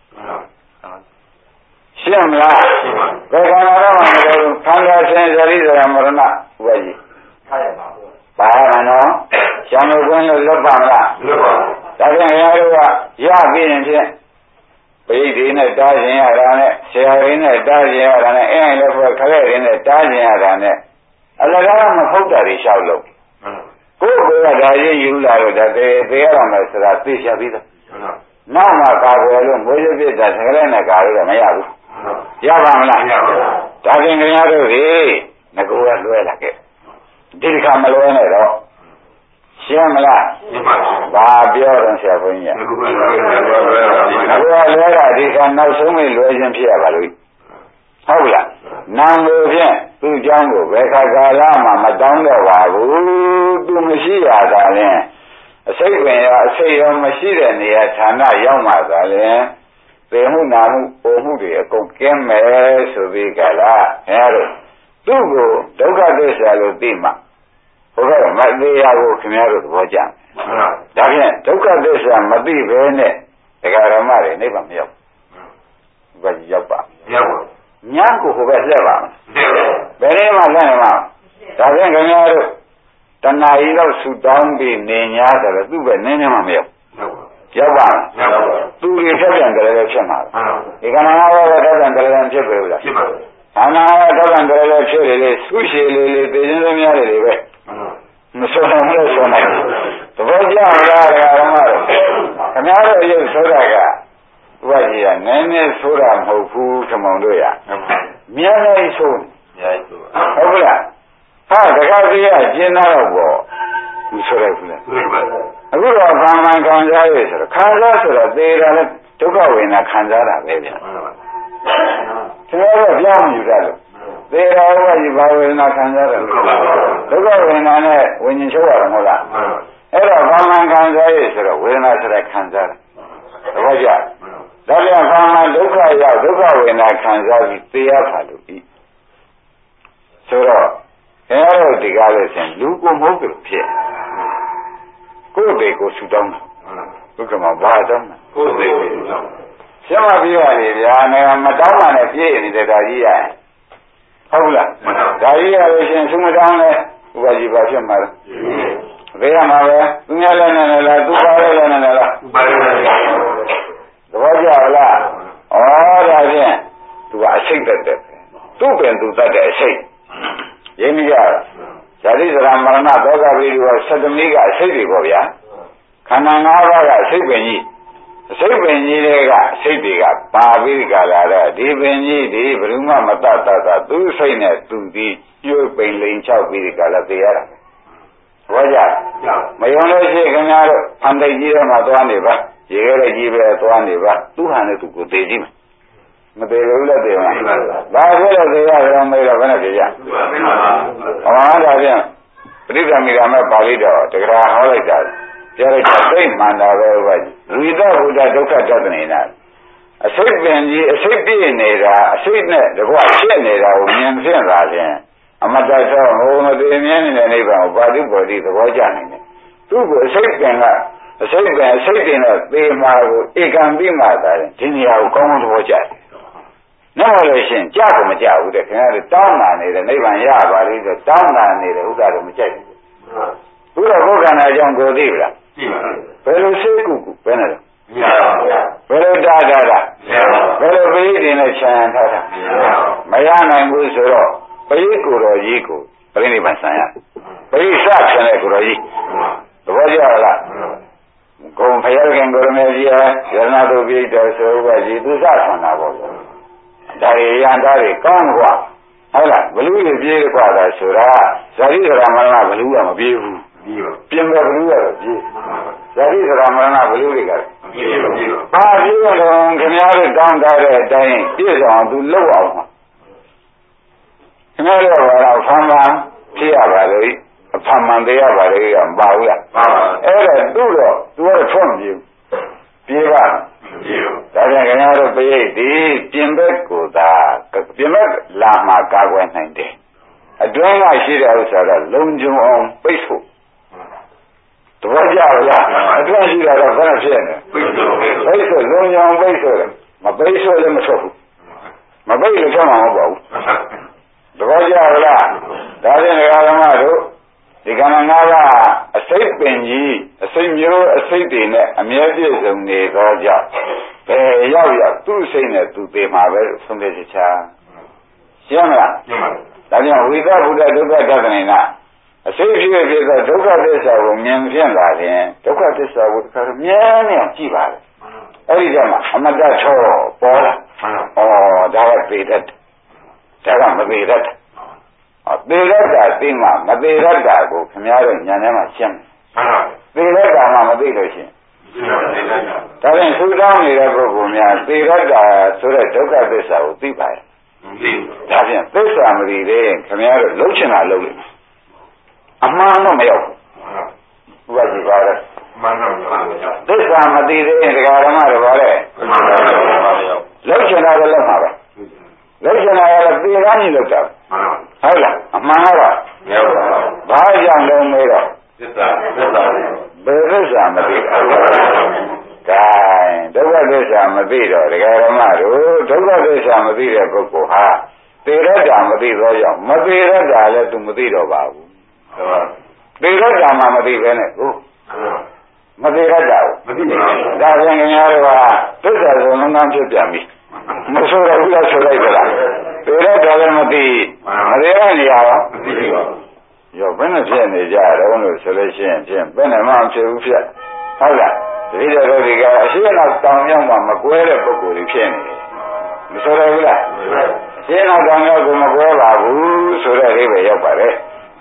ရှင်းမလားဘယ်ခန္ဓာနဲ့မှမတည့်ဘူးခန္ဓာဆင်းဇရိဇရမရဏဥပကြီးပါရနော်ရှမ်းလို့ကွင်းလို့လွတ်ပါမလားလွတ်ပါဒါပြန်ခင်ဗျားတို့ကရပြီးရင်ဖြင့်ပိဋိနဲ့တားခြင်းရတာနဲ့ဆရာရင်းနဲ့တားခြင်းရတာနဲ့အင်းလည်းဖွဲ့ခရက်ရင်းနဲ့တားခြင်းရတာနဲ့အလကားမဖုတ်တာတွေလျှောက်လို့ကိုယ်ကဒါရေးယူလာလို့ဒါသေးသေးရအောင်လဲဆိုတာသိချပြီးသားနောက်မှကာကွယ်လို့မိုးရွပြစ်တာဆကလေးနဲ့ကာလို့တော့မရဘူးရပါမလားဒါပြင်ခင်ဗျားတို့ဒီငါကလွဲလာခဲ့ဒီတစ်ခါမလွဲနဲ့တော့ရှင်းမလားဘာပြောတော့ဆရာဘုန်းကြီးကငါကလွဲတာဒီကနောက်ဆုံးမေးလွဲခြင်းဖြစ်ရပါလို့ဟဟုတ်လားနာမ်ကိုဖြင့်သူ့เจ้าကိုဘယ်ခါကာလမှမတောင်းတော့ပါဘူးသူမရှိရတာလဲအစိတ်ပင်ရအစိတ်ရောမရှိတဲ့နေရာဌာနရောက်မှသာလဲသေမှုနာမှုပုံမှုတွေအကုန်ကင်းမယ်ဆိုပြီးကြလားအဲဒါသူ့ကိုဒုက္ခသစ္စာလို့သိမှဘုရားမသေးရကိုခင်ဗျားတို့သဘောကျဒါဖြင့်ဒုက္ခသစ္စာမသိဘဲနဲ့ဒကာရမတွေနိဗ္ဗာန်မရောက်ဘူးဘာကြီးရောက်ပါရောက်ပါညာကိုဟိုဘက်လက်ပါဘယ်နည်းမှလက်နေမှာဒါဖြင့်ခင်ဗျားတို့တဏှာကြီးတော့ဆူတောင်းပြီးနေညာဆိုတော့သူ့ပဲနည်းနည်းမှမရောက်ရောက်ပါရောက်ပါသူတွေထက်ပြန်ကြတယ်ဖြစ်မှာဒီကနာဘောထက်ပြန်ကြတယ်ဖြစ်ပြီလားဖြစ်ပါဘူးအနာထက်ပြန်ကြတယ်ဖြစ်လေလေဆုရှိလေလေသိချင်းသမ ्या တွေပဲမဆိုနိုင်လို့ဆိုနိုင်သဘောကျလားဓမ္မတို့ခင်ဗျားတို့ရုပ်ဆိုတာကဘုရားကြီးကနည်းနည်းဆိုတာမဟုတ်ဘူးခမောင်တို့ရမြဲမြဲဆိုမြဲဆိုဟုတ်လားဟာတခါတည်းကကျင်းတော့ပေါ့မဆိုရဘူးလေအခုတော့ဘာမှခံစားရဆိုတော့ခံစားဆိုတော့သေတာလည်းဒုက္ခဝေဒနာခံစားတာပဲဗျာကျွန်တော်တို့ပြောင်းယူတတ်လို့သေတာဘုရားကြီးဘာဝေဒနာခံစားတယ်ဒုက္ခဝေဒနာနဲ့ဝิญဉ်ချုပ်ရတယ်မဟုတ်လားအဲ့တော့ဘာမှခံစားရဆိုတော့ဝေဒနာဆိုတဲ့ခံစားတာသဘောကျဒါပြန်ဘာမှဒုက္ခရောက်ဒုက္ခဝေဒနာခံစားပြီးသေရတာလို့ဤဆိုတော့အဲတော့ဒီကားလို့ရှင်လူကိုမဟုတ်ဘူးဖြစ်ကိုယ်တွေကိုဆူတောင်းတာဘုကမှာဘာတောင်းတာကိုယ်တွေကိုဆူတောင်းရှင်းမပြီးပါလေဗျာငါမတောင်းမှလည်းပြည့်နေတဲ့ဒါကြီးရဟုတ်လားဒါကြီးရလို့ရှင်ဆူမတောင်းလဲဥပကြီးဘာဖြစ်မှာလဲဘယ်ရမှာပဲသူများလည်းနဲ့လားသူပါလည်းနဲ့လားသူပါလည်းနဲ့သဘောကျလားဩဒါဖြင့်သူကအစိတ်တက်တယ်သူ့ပင်သူတတ်တဲ့အစိတ်ရင်းမကြဇာတိစရာမရဏဒေါသဝိရိယသတ္တမိကအစိတ်တွေပေါ့ဗျာခန္ဓာ၅ပါးကအစိတ်ပင်ကြီးအစိတ်ပင်ကြီးတွေကအစိတ်တွေကပါပြီးကြလာတော့ဒီပင်ကြီးဒီဘယ်သူမှမတတ်တတ်တာသူ့စိတ်နဲ့သူဒီကျွေးပိန်လိန်ချောက်ပြီးကြလာသိရတာဘောကြမယုံလို့ရှိခင်ဗျားတို့ဖန်တိတ်ကြီးထဲမှာသွားနေပါရေခဲတဲ့ကြီးပဲသွားနေပါသူ့ဟာနဲ့သူကိုသိကြည့်မယ်မသေးဘူးလည်းသိမှာဘာဖြစ်လို့သိရကြတော့မေးတော့ဘယ်နဲ့သိရဟောဒါဖြင့်ပရိသမီရာမဲ့ပါဠိတော်တက္ကရာဟောလိုက်တာပြောလိုက်တာသိမှန်တာပဲဥပကြီးဝိသဘုဒ္ဓဒုက္ခတသနေနာအစိတ်ပင်ကြီးအစိတ်ပြည့်နေတာအစိတ်နဲ့တကွဖြစ်နေတာကိုမြင်ဖြစ်လာခြင်းအမတ္တသောဟိုမသေးမြင်နေတဲ့နိဗ္ဗာန်ကိုပါဠိပေါ်ဒီသဘောကျနိုင်တယ်သူ့ကိုအစိတ်ပင်ကအစိတ်ပင်အစိတ်တင်တော့သေမာကိုဧကံပြီးမှသာတယ်ဒီနေရာကိုကောင်းကောင်းသဘောကျတယ်နောက်လို့ရှိရင်ကြကိုမကြဘူးတဲ့ခင်ဗျားတို့တောင်းတာနေတယ်နိဗ္ဗာန်ရပါလိမ့်ဆိုတောင်းတာနေတယ်ဥစ္စာတော့မကြိုက်ဘူးဘုရားဘုရားနာကြောင့်ကိုသိလားသိပါဘူးဘယ်လိုစိတ်ကူကူဘယ်နဲ့လဲဘယ်လိုတာတာတာဘယ်လိုပိဋိတင်နဲ့ခြံထားတာမရနိုင်ဘူးဆိုတော့ပိဋိကိုယ်တော်ကြီးကိုပြိဋိဘံဆံရပိဋိစဖြစ်တဲ့ကိုယ်တော်ကြီးသဘောကျလားကိုယ်ဖယားခင်ကိုရမေကြီးဟာယရနာတို့ပြိဋ္ဌာဆိုဘကြီးသူစဆန္ဒပေါ့ဒါရီရန်သားတွေကောင်းကွာဟုတ်လားဘလူတွေပြေးကွာတာဆိုတာဇာတိစရာမရဏဘလူကမပြေးဘူးပြင်မဲ့ဘလူကတော့ပြေးဇာတိစရာမရဏဘလူတွေကလည်းမပြေးဘူးဘာပြေးတော့ခင်ဗျားတို့တောင်းတတဲ့အတိုင်းပြည့်စုံအောင်သူလုပ်အောင်ခင်ဗျားတို့ကတော့ဖမ်းပါဖြစ်ရပါလေအဖမ်းမှန်သေးရပါလေကမပါဘူးလားပါပါအဲ့ဒါသူ့တော့သူကတော့ထွန်းပြေးပြေးပါဒါပြန်ခင်ဗျားတို့ပိဋိဒီပြင်ဘက်ကိုသာပြင်ဘက်လာမှာကာကွယ်နိုင်တယ်အတွင်းကရှိတဲ့ဥစ္စာတော့လုံခြုံအောင်ပိတ်ဖို့တဘောကြလားအတွင်းရှိတာတော့ဘယ်နဲ့ဖြစ်နေပိတ်ဆိုပိတ်ဆိုလုံခြုံပိတ်ဆိုတယ်မပိတ်ဆိုလည်းမထွက်ဘူးမပိတ်လည်းထွက်မှာမဟုတ်ပါဘူးတဘောကြလားဒါပြန်ဓမ္မတို့ဒီကံငါးပါးအစိတ်ပင်ကြီးအစိတ်မျိုးအစိတ်တွေနဲ့အမြဲပြည့်စုံနေသောကြောင့်ဘယ်ရောက်ရောက်သူ့စိတ်နဲ့သူသိမှာပဲဆုံးဖြတ်ချက်ချရှင်းမလားရှင်းပါပြီဒါကြောင့်ဝိသဗုဒ္ဓဒုက္ခတသနေနာအစိတ်ဖြစ်ဖြစ်သောဒုက္ခသစ္စာကိုမြင်ဖြင့်လာရင်ဒုက္ခသစ္စာကိုတစ်ခါတော့မြဲမြဲကြည့်ပါလေအဲ့ဒီကျမှအမတ္တထောပေါ်လာဩဒါကသိတတ်ဒါကမသိတတ်သေရတ္တာသိမှမသေရတ္တာကိုခင်ဗျားတို့ညာထဲမှာရှင်းသေရတ္တာမှမသိလို့ရှိရင်ဒါဖြင့်သုတောင်းနေတဲ့ပုဂ္ဂိုလ်များသေရတ္တာဆိုတဲ့ဒုက္ခသစ္စာကိုသိပါရဲ့ဒါဖြင့်သစ္စာမသိသေးရင်ခင်ဗျားတို့လှုပ်ချင်တာလှုပ်လိမ့်မယ်အမှန်တော့မရောက်ဘူးဘုရားကြည့်ပါလေမှန်တော့မရောက်သစ္စာမသိသေးရင်ဒကာဓမ္မတွေပါလေလှုပ်ချင်တာလည်းလှုပ်မှာပဲလှုပ်ချင်တာလည်းပြေကားကြီးလှုပ်တာဟုတ်လားအမှန်တော့မရောက်ပါဘူးဘာကြောင့်လဲမေးတော့သစ္စာသစ္စာဘယ်သစ္စာမသိတာကဲဒုက္ခသစ္စာမသိတော့ဒကာဓမ္မတို့ဒုက္ခသစ္စာမသိတဲ့ပုဂ္ဂိုလ်ဟာသေရတာမသိသောကြောင့်မသေရတာလည်းသူမသိတော့ပါဘူးသေရတာမှမသိပဲနဲ့ဟုတ်မသေရတာမသိဘူးဒါပြန်ခင်ဗျားတို့ကသစ္စာဆုံးလုံးကဖြစ်ပြန်ပြီမဆိုတော့ဘူးလားဆိုလိုက်ကြလားသေရတာလည်းမသိမသေရနေရတော့မသိပါဘူးရောဘယ်နဲ့ဖြစ်နေကြတော့လို့ဆိုလို့ရှိရင်ဖြင့်ဘယ်နဲ့မှမဖြစ်ဘူးဖြစ်ဟုတ်လားဒီလိုတို့ဒီကအရှိအနောက်တောင်မြောက်မှာမကွဲတဲ့ပုဂ္ဂိုလ်တွေဖြစ်နေတယ်မဆိုရဘူးလားအရှိအနောက်တောင်မြောက်ကိုမကွဲပါဘူးဆိုတဲ့အိဗယ်ရောက်ပါတယ်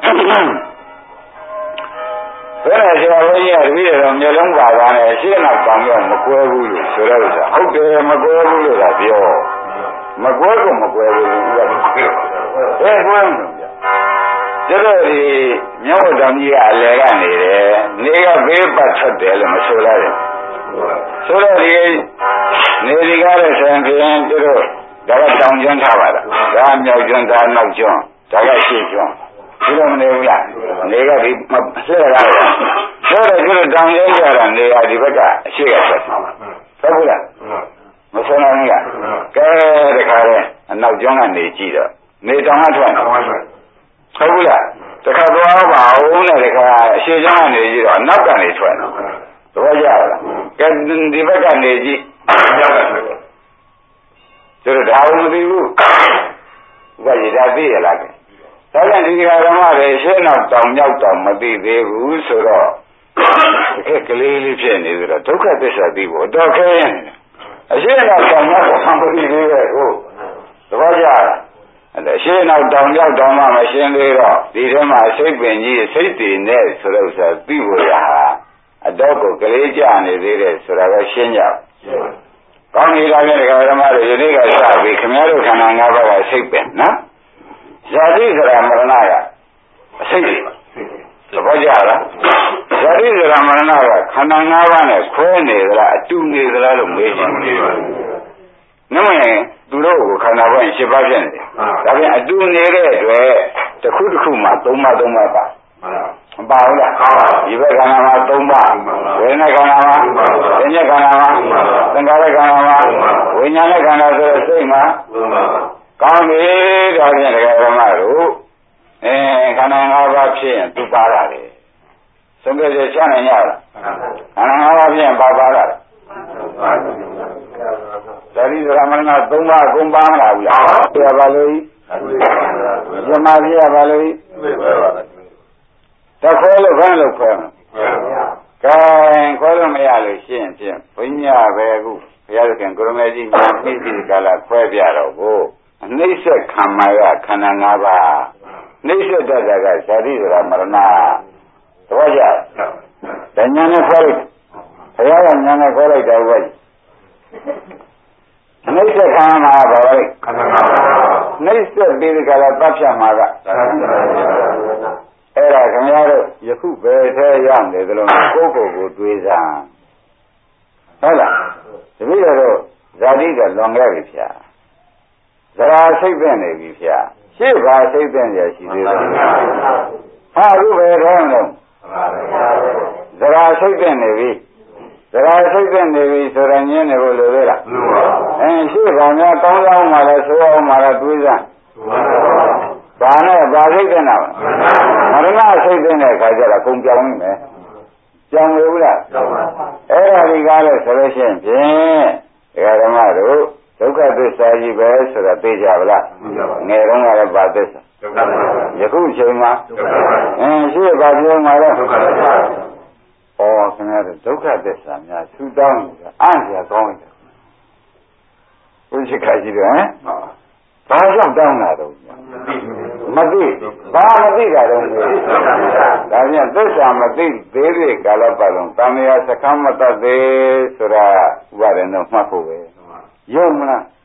ဘယ်နဲ့ဆရာဘုန်းကြီးကတပည့်တော်မျိုးလုံးပါတာနဲ့အရှိအနောက်တောင်မြောက်မကွဲဘူးလို့ဆိုတဲ့ဥစ္စာဟုတ်တယ်မကွဲဘူးလို့သာပြောမကွဲကိုမကွဲဘူးဥပဒေဘယ်ကွဲမလို့ကျတော့ဒီမြောက်တော်ကြီးကအလဲကနေတယ်နေကဘေးပတ်ထွက်တယ်လို့မဆိုလိုက်ဘူးဆိုတော့ဒီနေဒီကားတဲ့ဆံဖြင့်ကျတော့ဒါကတောင်ကျွန်းထားပါလားဒါမြောက်ကျွန်းဒါနောက်ကျွန်းဒါကရှေ့ကျွန်းဒီလိုမနေဘူးလားနေကဒီမလှည့်လာတယ်ဆိုတော့ကျတော့တောင်ကျွန်းကြတာနေရာဒီဘက်ကအရှေ့ကထွက်ဟုတ်ဘူးလားမဆိုနိုင်ဘူးလားကဲတခါတဲ့အနောက်ကျွန်းကနေကြည့်တော့နေတောင်ကထွက်တယ်ဟုတ်ဘူးလားတခါသွားပါဦးနဲ့တခါအရှိချမ်းကနေကြည့်တော့နောက်ကနေထွက်တော့တော့ရလားကဲဒီဘက်ကနေကြည့်ကျတော့ဒါမှမသိဘူးဘာရတာသိရလားကဲဒါကြောင့်ဒီကဓမ္မတွေရှင်းတော့တောင်မြောက်တောင်မသိသေးဘူးဆိုတော့တကယ်ကလေးလေးဖြစ်နေပြီးတော့ဒုက္ခသစ္စာသိဖို့တော့ခဲရင်အရှင်းတော့တောင်မြောက်တောင်မသိသေးရဲ့ဟုတ်တော့ရလားအဲ့ရှင်းတော့တောင်ရောက်တောင်မှမရှင်းသေးတော့ဒီထဲမှာစိတ်ပင်ကြီးစိတ်တည်နဲ့ဆိုတော့ဆိုသိဖို့ရဟာအတော့ကိုကလေးကြနေသေးတယ်ဆိုတာကရှင်းကြကောင်းပြီလားဗျာဓမ္မတွေဒီနေ့ကစပြီခင်ဗျားတို့ခန္ဓာ၅ပါးကစိတ်ပင်နော်ဇာတိဆိုတာမရဏကအစိတ်တွေသဘောကျလားဇာတိဆိုတာမရဏကခန္ဓာ၅ပါးနဲ့ခွဲနေသလားအတူနေသလားလို့မေးကြည့်နမရင်သူတို့ကိုခန္ဓာပိုင်း၈ပါးဖြစ်နေတယ်ဒါပြန်အတူနေတဲ့အတွက်တစ်ခုတစ်ခုမှ၃ပါး၃ပါးပါမပါဘူးလားဒီဘက်ခန္ဓာမှာ၃ပါးဝေဒနာခန္ဓာမှာသင်္ညခန္ဓာမှာသင်္ခါရခန္ဓာမှာဝိညာဉ်ခန္ဓာဆိုတဲ့စိတ်မှာကောင်းပြီဒါပြန်တရားဓမ္မတို့အဲခန္ဓာ၅ပါးဖြစ်ရင်သူပါရတယ်သုံးပြည့်ချနိုင်ရလားခန္ဓာ၅ပါးဖြစ်ရင်ပါပါရတယ်သတိသရမဏသုံးပါးအကုန်ပါမလားဘူးလားပြပါလို့ဇမပြရပါလို့တခေါ်လို့ခန်းလို့ခွဲမှာကဲခွဲလို့မရလို့ရှင်းဖြင့်ဘိညာပဲအခုဘုရားသခင်ကိုရမေကြီးညာပြည့်စည်ကလာခွဲပြတော့ကိုအနှိမ့်ဆက်ခံမာရခန္ဓာ၅ပါးနှိမ့်ဆက်တတ်တာကဇာတိသရမရဏတော့ကြတညာနဲ့ခွဲလိုက်ဘုရားကညာနဲ့ခွဲလိုက်တော့ဘယ်နှိမ့်ဆက်ခံမှာပါပဲခန္ဓာ၅ပါးနှိမ့်ဆက်ပြီးကြတာတပ်ဖြတ်မှာကအဲ့ဒါခင်ဗျားတို့ယခုဘယ်ထဲရောက်နေသလုံးကိုယ့်ကိုယ်ကိုတွေးစားဟုတ်လားတပည့်တော်ဇာတိကလွန်ခဲ့ပြီဗျာဇရာစိတ်ပြနေပြီဗျာရှေ့ပါစိတ်ပြရရှိသေးတယ်ဟာအခုဘယ်ထဲမလို့ဇရာစိတ်ပြနေပြီဇရာစိတ်ပြနေပြီဆိုတော့ညင်းနေဖို့လိုသေးလားအင်းရှေ့ပါများကောင်းကောင်းမှလည်းဆိုးအောင်မှလည်းတွေးစားဘာနဲ့ဘာစိတ်ပြနေတာမရဏစိတ်ပြတဲ့ခါကျတော့ကုန်ပြောင်းနေမယ်ကြောင်လို့လားအဲ့ဒါဒီကားလို့ဆိုလို့ရှိရင်ဖြင့်ဒကာဓမ္မတို့ဒုက္ခသစ္စာကြီးပဲဆိုတာသိကြပါလားငယ်တုန်းကလည်းပါသစ္စာယခုချိန်မှာအင်းရှိပါပြောမှာတော့ဒုက္ခသစ္စာဩခင်ဗျားတို့ဒုက္ခသစ္စာများဆူတောင်းနေတာအံ့စရာကောင်းတယ်ဘုရားခါကြီးတယ်ဟမ်ဘာကြောင့်တောင်းတာတော့မသိဘာမသိတာတော့ဒါပြန်သစ္စာမသိသေးတဲ့ကာလပတ်လုံးတဏှာစကမ်းမတတ်သေးဆိုတာဥပါဒဏ်တော့မှတ်ဖို့ပဲယုံမလား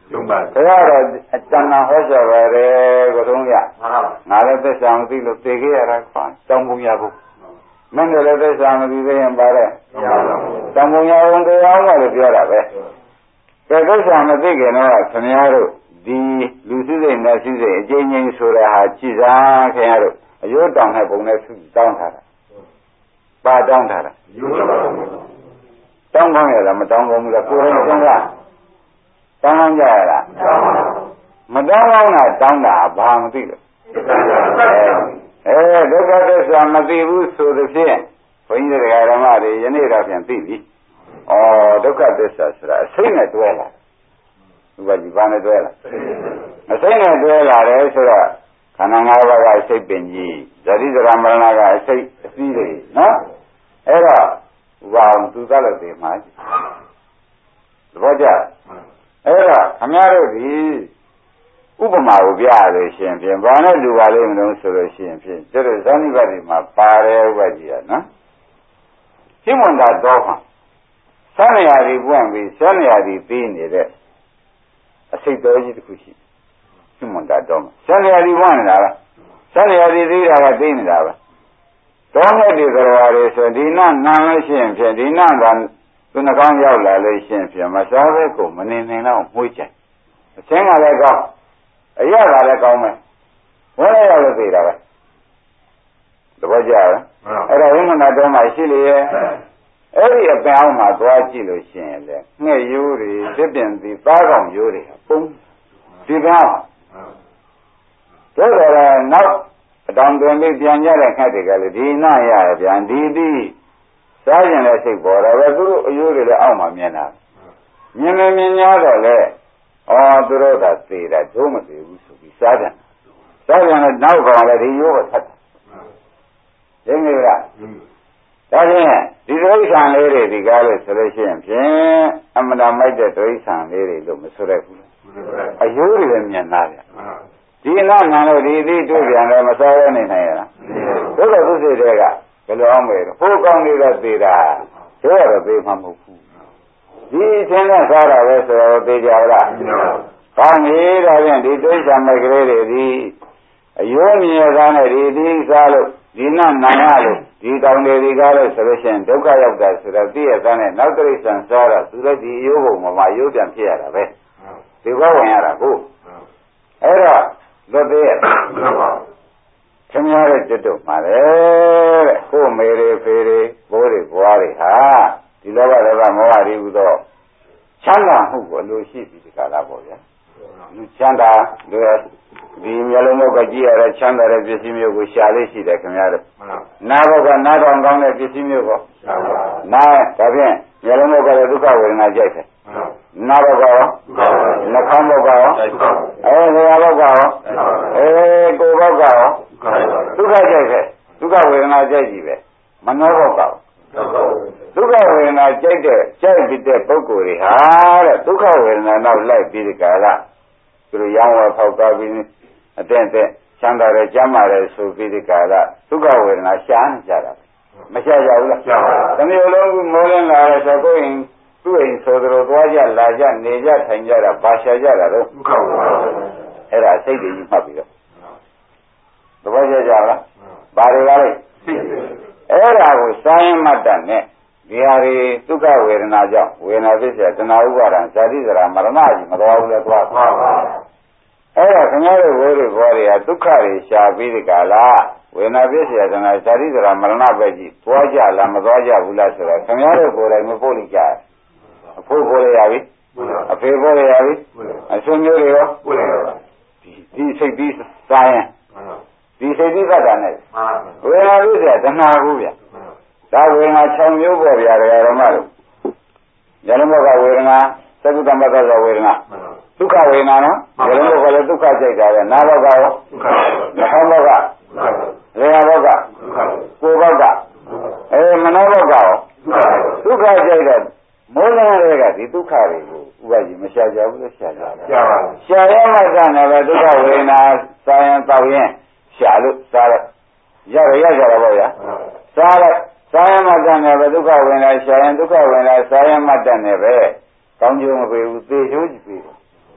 ဘုရားတော့အတဏ္ဍဟောကြပါလေကိုသုံးရငါလည်းသစ္စာမသိလို့သိခဲ့ရတာခွာတောင်းပုံရဖို့မင်းတို့လည်းသစ္စာမသိသေးရင်ပါတဲ့တောင်းပုံရအောင်တရားမှလည်းပြောတာပဲကဲသစ္စာမသိခင်တော့ခင်ဗျားတို့ဒီလူစုစိတ်နဲ့စုစိတ်အကျဉ်းချင်းဆိုတဲ့ဟာကြည်စားခင်ဗျားတို့အယုတ်တောင်းတဲ့ပုံနဲ့တောင်းထားတာပါတောင်းထားတာတောင်းကောင်းရလားမတောင်းကောင်းဘူးလားကိုယ်ရင်စဉ်းစားတောင်းကောင်းကြရလားမတောင်းကောင်းတာတောင်းတာဘာမသိလို့အဲဒုက္ခသစ္စာမသိဘူးဆိုသဖြင့်ဘုန်းကြီးတရားဓမ္မတွေယနေ့တော့ပြန်သိပြီဩဒုက္ခသစ္စာဆိုတာအစိမ့်နဲ့တွဲလာဥပဒေဘာနဲ့တွဲလာအစိမ့်နဲ့တွဲလာတယ်ဆိုတော့ခန္ဓာ၅ပါးကအစိတ်ပင်ကြီးဇတိဇရာမရဏကအစိတ်အစည်းတွေနော်အဲ့တော့ဘာအောင်သူသားလို့သိမှာသဘောကျအဲ့တော့ခမရတို့ဒီဥပမာကိုပြရလို့ရှင်ဖြင့်ဘာနဲ့လူပါလိမ့်မလို့ဆိုလို့ရှင်ဖြင့်ကျတော့ဇာနိဘတ်ဒီမှာပါတယ်ဥပကြီးကနော်ရှင်းမွန်တာတော့မှာသံဃာတွေပွင့်ပြီးသံဃာတွေပြီးနေတဲ့အစိတ်တော်ကြီးတစ်ခုရှိရှင်းမွန်တာတော့မှာသံဃာတွေပွင့်နေတာလားသံဃာတွေသေးတာကသိနေတာပဲတောမဲ့ဒီသရဝါတွေဆိုဒီနနန်လို့ရှိရင်ဖြင့်ဒီနကသူနှကောင်းရောက်လာလို့ရှိရင်ဖြင့်မစားဘဲကိုမနေနိုင်တော့မှုကြိုင်အချင်းကလည်းကောင်းအရကလည်းကောင်းမယ်ဝဲရလို့သိတာပဲသဘောကျလားအဲ့တော့ဝိမနာတော်မှာရှိလေရဲ့အဲ့ဒီအပင်အောင်မှာသွားကြည့်လို့ရှိရင်လေငှက်ရိုးတွေတစ်ပင်သီးသားကောင်ရိုးတွေပုံဒီပင်အောင်တို့တော့နောက်အတောင်တွင်ပြီးပြန်ကြတဲ့ခက်တွေကလည်းဒီနာရရပြန်ဒီပြီးစားကျင်တဲ့စိတ်ပေါ်တော့ပဲသူတို့အယိုးတွေလည်းအောက်မှာမြင်တာမြင်နေမြင်ရတော့လေအော်သူတို့ကသေတာဒုမသေးဘူးဆိုပြီးစားကြတယ်စားကြတယ်နောက်ကောင်လည်းဒီရိုးကိုသတ်တယ်သိနေလားဒါဖြင့်ဒီဒိဋ္ဌံလေးတွေဒီကားလို့ဆိုလို့ရှိရင်ဖြင့်အမနာမိုက်တဲ့ဒိဋ္ဌံလေးတွေလို့မဆိုရဘူးအယိုးတွေလည်းမြင်သားဗျဒီနာနာလို့ဒီသိတွေ့ပြန်တယ်မစားရနိုင်နိုင်ရလားသို့တော်သူစိတ်တွေကဘယ်လိုအောင်မဲဟိုကောင်းလေးတော့သေးတာတို့ရတော့သေးမှမဟုတ်ဘူးဒီအချင်းနဲ့စားတာပဲဆိုတော့သေးကြလားကောင်းပြီဒါဖြင့်ဒီဒိဋ္ဌံမိုက်ကလေးတွေဒီအယိုးမြင်သားနဲ့ဒီသိစားလို့ဒီနာနာရလို့ဒီတောင်တွေဒီကားလို့ဆိုလို့ရှိရင်ဒုက္ခရောက်တာဆိုတော့သိရသားနဲ့နောက်တိရစ္ဆာန်စားတော့သူလည်းဒီအယိုးပုံမှာအယိုးပြန်ဖြစ်ရတာပဲဒီကောဝင်ရတာကိုအဲ့တော့လွတ်သေးရဲ့ခင်ဗျားရဲ့ကျွတ်တို့မှာလေတဲ့ကို့မေတွေဖေတွေဘိုးတွေဘွားတွေဟာဒီလောဘဒေါသမောဟတွေဟူသောချမ်းသာမှုကိုအလိုရှိပြီးဒီကလာပေါ့ဗျာလူချမ်းသာလူဒီမျိုးလုံးကကြည့်ရတဲ့ချမ်းသာတဲ့ပစ္စည်းမျိုးကိုရှာလေးရှိတယ်ခင်ဗျားတို့နာဘောကနာတော်ကောင်းတဲ့ပစ္စည်းမျိုးကိုနာဒါဖြင့်မျိုးလုံးကလည်းဒုက္ခဝေဒနာကြိုက်တယ်နာဘောကရောနှခေါင်းဘောကရောအဲနေရာဘောကရောအဲကိုယ်ဘောကရောဒုက္ခကြိုက်တယ်ဒုက္ခဝေဒနာကြိုက်ကြည့်ပဲမနောဘောကရောဒုက္ခဝေဒနာကြိုက်တဲ့ကြိုက်ပြီးတဲ့ပုဂ္ဂိုလ်တွေဟာတဲ့ဒုက္ခဝေဒနာနောက်လိုက်ပြီးဒီကလာသူတို့ရောင်းဝယ်ဖောက်ကားပြီးအတဲ့တဲ့ချမ်းသာတယ်ကြမ်းမာတယ်ဆိုပြီးဒီကလာဒုက္ခဝေဒနာရှားနေကြတာမရှားကြဘူးလားရှားပါဘူးတမျိုးလုံးမိုးလင်းလာတဲ့ဆိုကိုရင်သူ့အိမ်ဆိုတို့သွားကြလာကြနေကြထိုင်ကြတာဘာရှားကြတာတော့ဒုက္ခဝေဒနာအဲ့ဒါစိတ်တွေကြီးမှတ်ပြီးတော့သဘောကျကြလားဘာတွေကလဲအဲ့ဒါကိုစာရင်မှတ်တတ်နဲ့ဒီဟာတွေဒုက္ခဝေဒနာကြောင့်ဝေဒနာဖြစ်เสียတဏှာဥပါဒံဇာတိဇရာမရဏကြီးမတော်ဘူးလေသွားသွားပါအဲ့ဒါခင်ဗျားတို့ဘိုးတွေဘောတွေကဒုက္ခတွေရှားပြီးဒီကလာဝေဒနာဖြစ်เสียတဏှာဇာတိဇရာမရဏပဲကြီးသွားကြလားမသွားကြဘူးလားဆိုတော့ခင်ဗျားတို့ကိုယ်တိုင်မပို့လိကြအဖိုးပို့ရရပြီအဖေပို့ရရပြီအဆွေမျိုးတွေရောဒီစိတ်ပြီးစားရင်ဒီစိတ်ပြီးသတ်တာနဲ့ဝေဒနာဖြစ်เสียတဏှာဘူးဗျဒါဝေဒနာ၆မျိုးပေါ့ဗျာဓမ္မတို့ဉာဏ်မောကဝေဒနာသက္ကုတ္တမတ္တဇဝေဒနာဒုက္ခဝေဒနာနော်ဉာဏ်မောကလည်းဒုက္ခကြိုက်တာပဲနာဘောကရောနှခေါင်းဘောကလေယာဘောကကိုယ်ဘောကအဲမနောဘောကရောဒုက္ခကြိုက်တဲ့မိုးလင်းတွေကဒီဒုက္ခတွေကိုဥပဒေမရှားကြဘူးလို့ရှားကြတယ်ရှားပါဘူးရှားရမှကလည်းပဲဒုက္ခဝေဒနာစာရင်တောက်ရင်ရှားလို့စားလိုက်ရရရကြတာပေါ့ဗျာစားလိုက်စာယမတ္တနဲ့ပဲဒုက္ခဝင်လာရှာရင်ဒုက္ခဝင်လာစာယမတ္တနဲ့ပဲကောင်းကျိုးမပေးဘူးသေချိုးကြည့်ပေးတယ်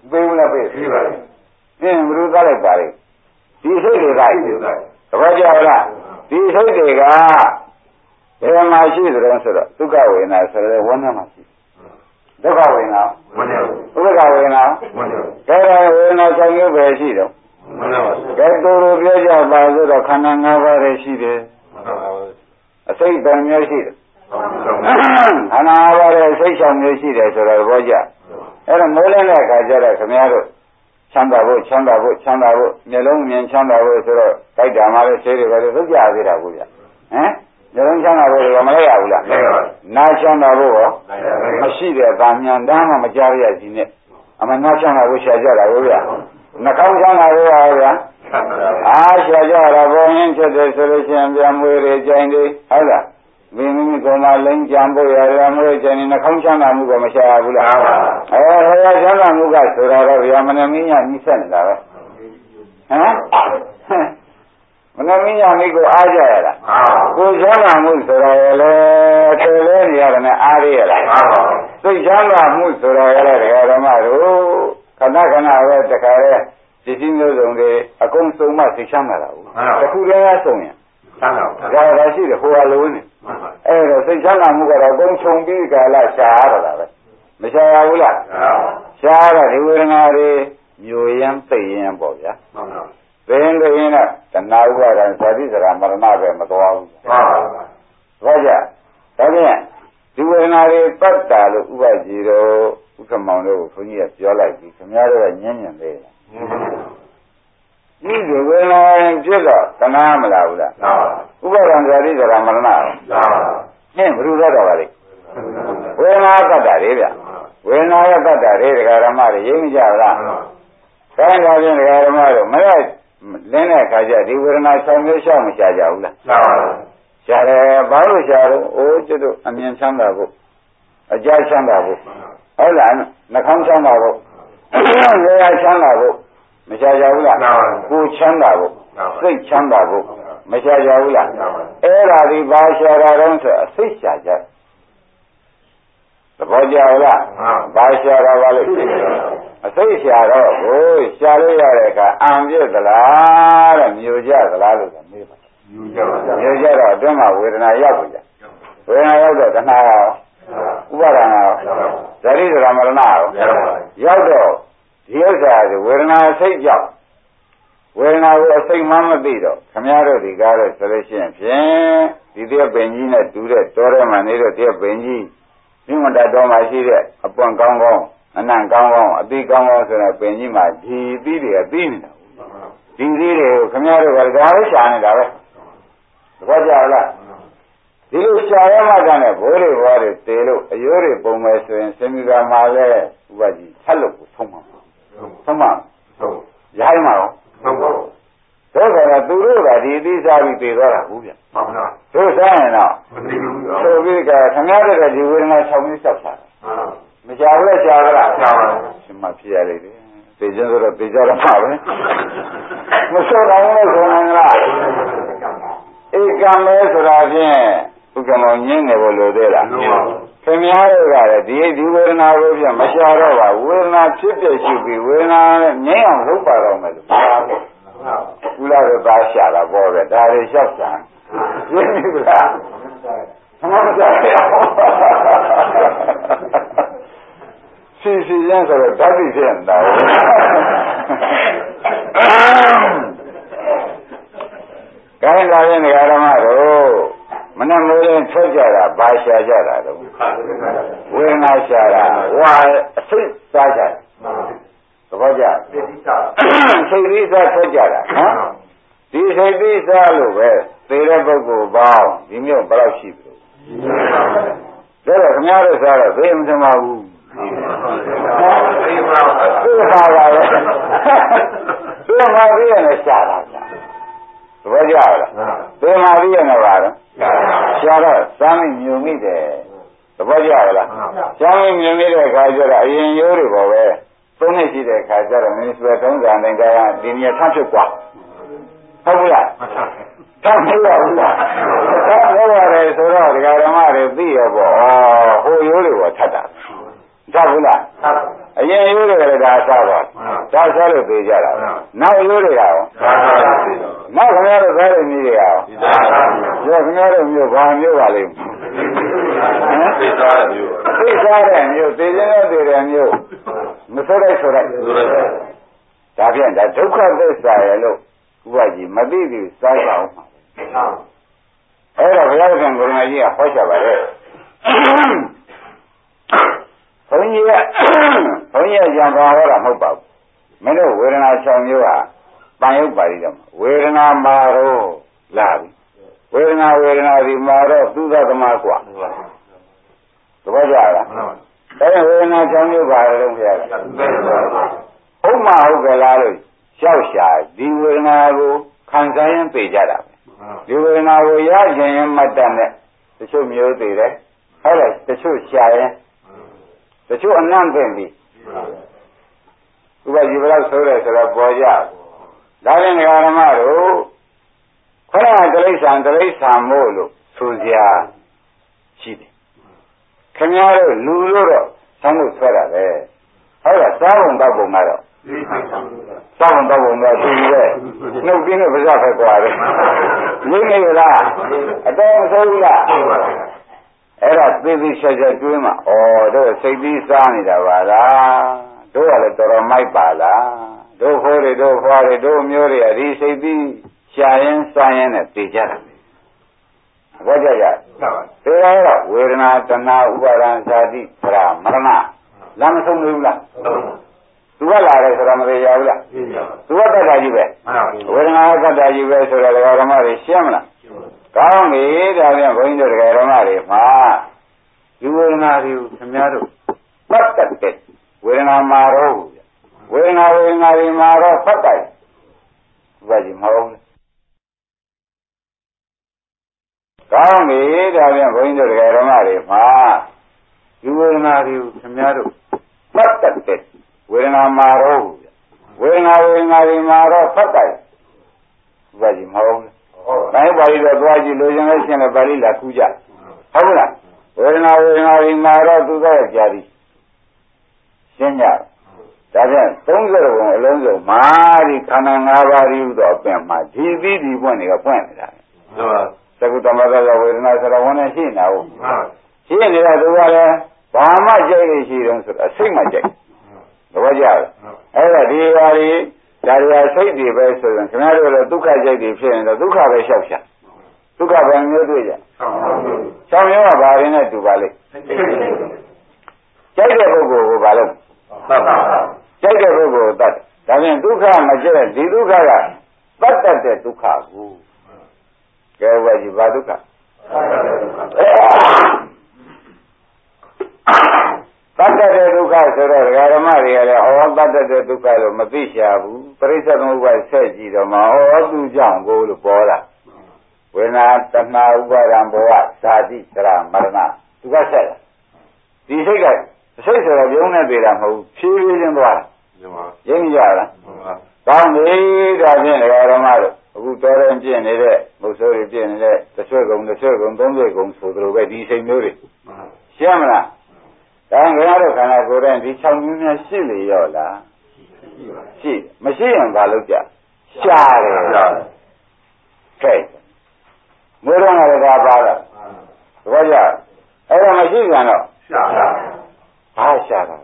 ပေးဘူးလားပေးပေးပါလေအင်းဘုရားသားလိုက်ပါလေဒီစိတ်တွေကသဘောကျလားဒီစိတ်တွေကဘယ်မှာရှိသလဲဆိုတော့ဒုက္ခဝေဒနာဆိုတဲ့ဝမ်းနဲ့မှာရှိဒုက္ခဝေဒနာဝမ်းနဲ့ဥပ္ပခဝေဒနာဝမ်းနဲ့ဒါရဝေဒနာ၆မျိုးပဲရှိတော့ဝမ်းနဲ့ပါကဲတူတူပြောကြပါဆိုတော့ခန္ဓာ၅ပါးရဲ့ရှိတယ်အစိတ်တန်မျိုးရှိတယ်ခန္ဓာ၅ပါးရဲ့စိတ်၆မျိုးရှိတယ်ဆိုတော့သဘောကျအဲ့တော့မိုးလင်းတဲ့အခါကျတော့ခင်ဗျားတို့ချမ်းသာဖို့ချမ်းသာဖို့ချမ်းသာဖို့မျက်လုံးမြင်ချမ်းသာဖို့ဆိုတော့တိုက်တာမှလည်းဆေးတွေပဲသုတ်ကြသေးတာကိုဗျဟမ်မျက်လုံးချမ်းသာဖို့ကမလိုက်ရဘူးလားမလိုက်ပါဘူးနားချမ်းသာဖို့ရောမရှိတဲ့ဗာမြန်တမ်းမှမကြားရစီနဲ့အမှန်နားချမ်းသာဖို့ရှာကြတာကိုဗျနှာခေါင်းချမ်းသာဖို့ရောဗျအားရှာကြတာပေါ်ရင်ဖြစ်တယ်ဆိုလို့ရှိရင်ပြန်မွေးတွေကြိုင်တွေဟုတ်လားမင်းမိမိကမှလိမ့်ကြံဖို့ရတယ်မွေးကြိုင်နေနှာခေါင်းချမ်းသာမှုကမရှာရဘူးလားအဲဟောချမ်းသာမှုကဆိုတာတော့ဗျာမနမင်းညာကြီးဆက်နေတာပဲဟမ်မနမင်းညာကြီးကိုအားကြရလားကိုချမ်းသာမှုဆိုတော့လေတယ်လဲနေရတယ်နဲ့အားရရလားစိတ်ချမ်းသာမှုဆိုတော့လေဓမ္မတို့ခဏခဏပဲတခါလဲဒီစည်းမျိုးစုံတွေအကုန်စုံမှသိချမ်းသာတာဘူးတခုတည်းကစုံရင်ချမ်းသာဒါဒါရှိတယ်ဟိုဟာလုံးနေအဲ့တော့စိတ်ချမ်းသာမှုကတော့အကုန်ခြုံပြီးကြလားရှားရတာပဲမရှားရဘူးလားရှားရဒီဝေဒနာတွေမျိုးရမ်းသိရင်ပေါ့ဗျာသိရင်သိရင်တော့တဏှာဥပါဒံဇာတိစရာမရဏပဲမတော်ဘူးဟုတ်ကြဒါဖြင့်ဒီဝေဒနာတွေတတ်တာလို့ဥပကြီးတော့ဥက္ကမောင်တို့ကိုဘုန်းကြီးကပြောလိုက်ပြီခင်ဗျားတို့ကညံ့ညံ့သေးတယ်ဒီဒီဝေဒနာဖြစ်တော့တဏှာမလားဘူးလားဥပါဒံဇာတိစရာမရဏရောဟင်းဘုရားတော်ပါလေဝေဒနာတတ်တာတွေဗျဝေဒနာရတတ်တာတွေဒကာဓမ္မတွေရိပ်မကြဘူးလားဒါကြောင့်ဒကာဓမ္မတို့မရလင်းတဲ့အခါကျဒီဝေဒနာ၆မျိုးရှောက်မရှာကြဘူးလားရှာပါဘူးရှာတယ်ဘာလို့ရှာတော့အိုးကျွတ်တို့အမြင်ချမ်းသာဖို့အကြချမ်းသာဖို့ဟုတ်လားနှာခေါင်းချမ်းသာဖို့နေရာချမ်းသာဖို့မရှာကြဘူးလားကိုယ်ချမ်းသာဖို့စိတ်ချမ်းသာဖို့မရှာကြဘူးလားအဲ့ဒါဒီဘာရှာတာတော့ဆိုအစိတ်ရှာကြသဘောကျလားဘာရှာတာပါလို့အစိတ်ရှာတော့ကိုရှာလို့ရတဲ့အခါအံပြည့်သလားတဲ့မြို့ကြသလားလို့မေးပါမြို့ကြပါမြို့ကြတော့အတွင်းမှာဝေဒနာရောက်ပြီဝေဒနာရောက်တော့တဏှာရောဥပါဒနာရောဇာတိဒရာမရဏရောရောက်တော့ဒီဥစ္စာကဝေဒနာစိတ်ကြောင့်ဝေဒနာကိုအစိတ်မှမသိတော့ခမည်းတော်ဒီကားတော့ဆိုလို့ရှိရင်ဖြင့်ဒီတည်းပင်ကြီးနဲ့တူတဲ့တောထဲမှာနေတဲ့တည်းပင်ကြီးမြင့်မတတော်မှာရှိတဲ့အပွင့်ကောင်းကောင်းအနံ့ကောင်းကောင်းအသီးကောင်းကောင်းဆိုတဲ့ပင်ကြီးမှာဒီသီးတွေကပြီးနေတာဒီသီးတွေကိုခမည်းတော်ကဒါပဲရှာနေတာပဲသဘောကျလားဒီလိုရှာရမှကနဲ့ဘိုးတွေဘွားတွေတေလို့အရိုးတွေပုံမယ်ဆိုရင်စင်မီကမှာလဲဥပကြီးဆက်လို့ကိုဆုံးမှာဆုံးမှာဆုံးရိုင်းမှာရောဆုံးပါတော့ဒါကသူတို့ကဒီအသီးစားပြီးပြေသွားတာဘူးဗျမှန်ပါလားတို့စားရင်တော့မသိဘူးဆိုပြီးကခမည်းတော်ကဒီဝေဒနာ၆မျိုးစောက်တာမကြဘူးလားကြာလားကြာပါဘူးရှင်မဖြစ်ရလေတယ်သိကြဆိုတော့သိကြတော့ပါပဲမဆိုးနိုင်လို့ဆိုနိုင်လားဧကံမဲဆိုတာဖြင့်ဥက္ကမောညင်းနေဖို့လိုသေးလားခင်ဗျားတို့ကလည်းဒီဒီဝေဒနာကိုဖြင့်မရှာတော့ပါဝေဒနာဖြစ်ပြရှိပြီးဝေဒနာနဲ့ငြိမ်းအောင်လုပ်ပါတော့မယ်လို့ပြောတယ်ကုလားကသာရှာတာပေါ့ပဲဒါတွေလျှောက်စံရှင်းပြီလားမမစားရစီစီရန်ဆိုတော့ဓာတ်တိဖြစ်နေတာကိုင်းလာတဲ့နေရာဓမ္မတို့မနဲ့မိုးရင်ထွက်ကြတာဘာရှာကြတာတော့ဝေဒနာရှာတာဝါအစိတ်စားကြတာသဘောကျစိတ်သီးစားထွက်ကြတာနော်ဒီစိတ်သီးစားလို့ပဲသေတဲ့ပုဂ္ဂိုလ်ပေါင်းဒီမျိုးဘယ်လောက်ရှိပြီလို့ဒါတော့ခင်ဗျားတို့စားတော့သေမစမဘူးသေပါပါသေပါပါလေသေပါပြီးရင်ရှာတာသဘောကျလားသေမာပြီးရင်လည်းပါတော့ရှာတော့သာမိမြုံမိတယ်သဘောကျလားရှာမိမြုံမိတဲ့အခါကျတော့အရင်ရိုးတွေပေါ်ပဲသုံးနှစ်ရှိတဲ့အခါကျတော့မင်းဆွဲသုံးကံတိုင်းကဒီနေရာထပ်ဖြစ်กว่าဟုတ်ဘူးလားထပ်ဖြစ်ရဘူးလားထပ်ဖြစ်ရတယ်ဆိုတော့ဒကာဓမ္မတွေသိရပေါ့ဩဟိုရိုးတွေကထပ်တာထပ်ဘူးလားအရင်ရိုးတွေကလည်းဒါစားပါဒါစားလို့သိကြတာနောက်ရိုးတွေကရောနောက်ခင်ဗျားတို့သားတွေမျိုးတွေရောပြောခင်ဗျားတို့မျိုးဘာမျိုးပါလိမ့်မယ်သိစားတဲ့မျိုးသိစားတဲ့မျိုးသိခြင်းနဲ့သိတဲ့မျိုးမဆိုးလိုက်ဆိုလိုက်ဒါဖြင့်ဒါဒုက္ခသစ္စာရဲ့လို့ဥပကြီးမသိသေးစားကြအောင်အဲ့တော့ဘုရားရှင်ကိုရမကြီးကဟောချပါတယ်ဘုန်းကြီးကဘုန်းကြီးကကြံပါဟောတာမဟုတ်ပါဘူးမင်းတို့ဝေဒနာ၆မျိုးဟာပန်ရုပ်ပါဠိတော်မှာဝေဒနာမာရောလာပြီဝေဒနာဝေဒနာဒီမာရောသုသသမကွာသဘောကျလားအဲ့ဝေဒနာ၆မျိုးပါတော့ဘုရားကဟုတ်မဟုတ်ကလားလို့ရှောက်ရှာဒီဝေဒနာကိုခံစားရင်သိကြတာပဲဒီဝေဒနာကိုရခြင်းရင်မှတ်တတ်နဲ့တချို့မျိုးသိတယ်ဟုတ်လားတချို့ရှာရင်တချို့အနံ့သိပြီဥပကြီးဘလောက်ဆိုရဲဆိုတော့ပေါ်ကြဒါဖြင့်ဓမ္မတို့ခရတိရိစ္ဆာန်တိရိစ္ဆာန်မို့လို့ဆိုကြရှိတယ်ခင်ဗျားတို့လူလို့တော့ဆန်းလို့ဆွဲတာပဲဟုတ်လားစားပုံတောက်ပုံကတော့စားပုံတောက်ပုံတော့သူကြီးရဲ့နှုတ်ပြင်းနဲ့ပါးစပ်ပဲကွာတယ်ရင်းနေလားအတော်မဆိုးဘူးလားအဲ့ဒါသိသိချက်ချက်တွေးမှာဩတို့စိတ်ပြီးစားနေတာပါလားတို့ကလည်းတော်တော်မိုက်ပါလားတို့ခိုးတွေတို့ဖွားတွေတို့မျိုးတွေအဒီစိတ်ပြီးရှာရင်စားရင်နဲ့သိကြတာဘောကြကြသေရောဝေဒနာတဏှာဥပါဒံဇာတိသရမရဏလမ်းမဆုံးဘူးလားသူကလာတယ်ဆိုတာမသိရဘူးလားသူကတတ်တာကြီးပဲဝေဒနာကတတ်တာကြီးပဲဆိုတော့ဓမ္မတွေရှင်းမလားကောင်းပြီဒါပြန်ဘုန်းကြီးတို့ဓမ္မတွေမှာဒီဝေဒနာတွေကိုခင်ဗျားတို့ပတ်တတ်တဲ့ဝေဒနာမှာတော့ဝေဒနာဝေဒနာတွေမှာတော့ပတ်တယ်ဘာကြီးမဟုတ်ဘူးကောင်းပြီဒါပြန်ဘုန်းကြီးတို့ဓမ္မတွေမှာဒီဝေဒနာတွေကိုခင်ဗျားတို့ပတ်တတ်တဲ့ဝေဒနာမှာတော့ဝေဒနာဝေဒနာတွေမှာတော့ပတ်တယ်ဘာကြီးမဟုတ်ဘူးတိုင်းပါဠိတော်သွားကြည့်လို့ရင်လည်းရှင်းတယ်ပါဠိလာကူးကြဟုတ်လားဝေဒနာဝေဒနာဒီမှာတော့သူကကြာပြီရှင်းကြဒါဖြင့်သုံးဆယ်ဘုံအလုံးစုံမာဒီခန္ဓာ၅ပါးဤဥသောအပြင်မှာဒီပြီးဒီပွင့်တွေကပွင့်နေတာဟုတ်ပါသကုတ္တမသဝေဒနာဆိုတော့ဝန်နဲ့ရှိနေတာဟုတ်ရှိနေတာသူကလည်းဘာမှကြိုက်နေရှိတယ်ဆိုတော့အစိတ်မှကြိုက်သဘောကျလားအဲ့ဒါဒီဟာဒီဒါရီယာစိတ်တွေပဲဆိုရင်ခင်ဗျားတို့လည်းဒုက္ခစိတ်တွေဖြစ်ရင်တော့ဒုက္ခပဲလျှောက်ရှာဒုက္ခပဲမျိုးတွေ့ကြဆောင်းမျိုးကဘာရင်းနဲ့တူပါလိမ့်ကြိုက်တဲ့ပုဂ္ဂိုလ်ကိုဘာလို့ကြိုက်တဲ့ပုဂ္ဂိုလ်ကိုတတ်ဒါပြန်ဒုက္ခမကျတဲ့ဒီဒုက္ခကတတ်တတ်တဲ့ဒုက္ခကိုကဲဝဲကြီးဘာဒုက္ခတတ်တဲ့ဒုက္ခဆိုတော့ဓမ္မတွေကလည်းဩတတ်တဲ့ဒုက္ခလို့မသိရှာဘူးပရိစ္ဆေသမုပ္ပါဒ်ဆက်ကြည့်တော့မှဩသူကြောင့်ကိုလို့ပေါ်လာဝေဒနာတဏှာဥပါဒံဘဝဇာတိသရမရဏသူကဆက်လာဒီစိတ်ကစိတ်ဆိုတော့ပြုံးနေသေးတာမဟုတ်ဖြည်းဖြည်းချင်းသွားရင်းကြလားကောင်းပြီဒါဖြင့်ဓမ္မတို့အခုတော်ရင်ပြည့်နေတဲ့မုတ်ဆိုးတွေပြည့်နေတဲ့တစ်ဆွဲကုန်တစ်ဆွဲကုန်သုံးဆွဲကုန်ဆိုသလိုပဲဒီစိတ်မျိုးတွေရှင်းမလားဒါငါတို့ခန္ဓာကိုယ်တိုင်းဒီ၆မျိုးများရှိလေရောလားရှိမရှိရင်ဘာလုပ်ကြရှားတယ်ကဲမိုးတော့ငါတို့ကပါတော့သဘောကျအဲ့ဒါမရှိကြတော့ရှားတာဘာရှားတာ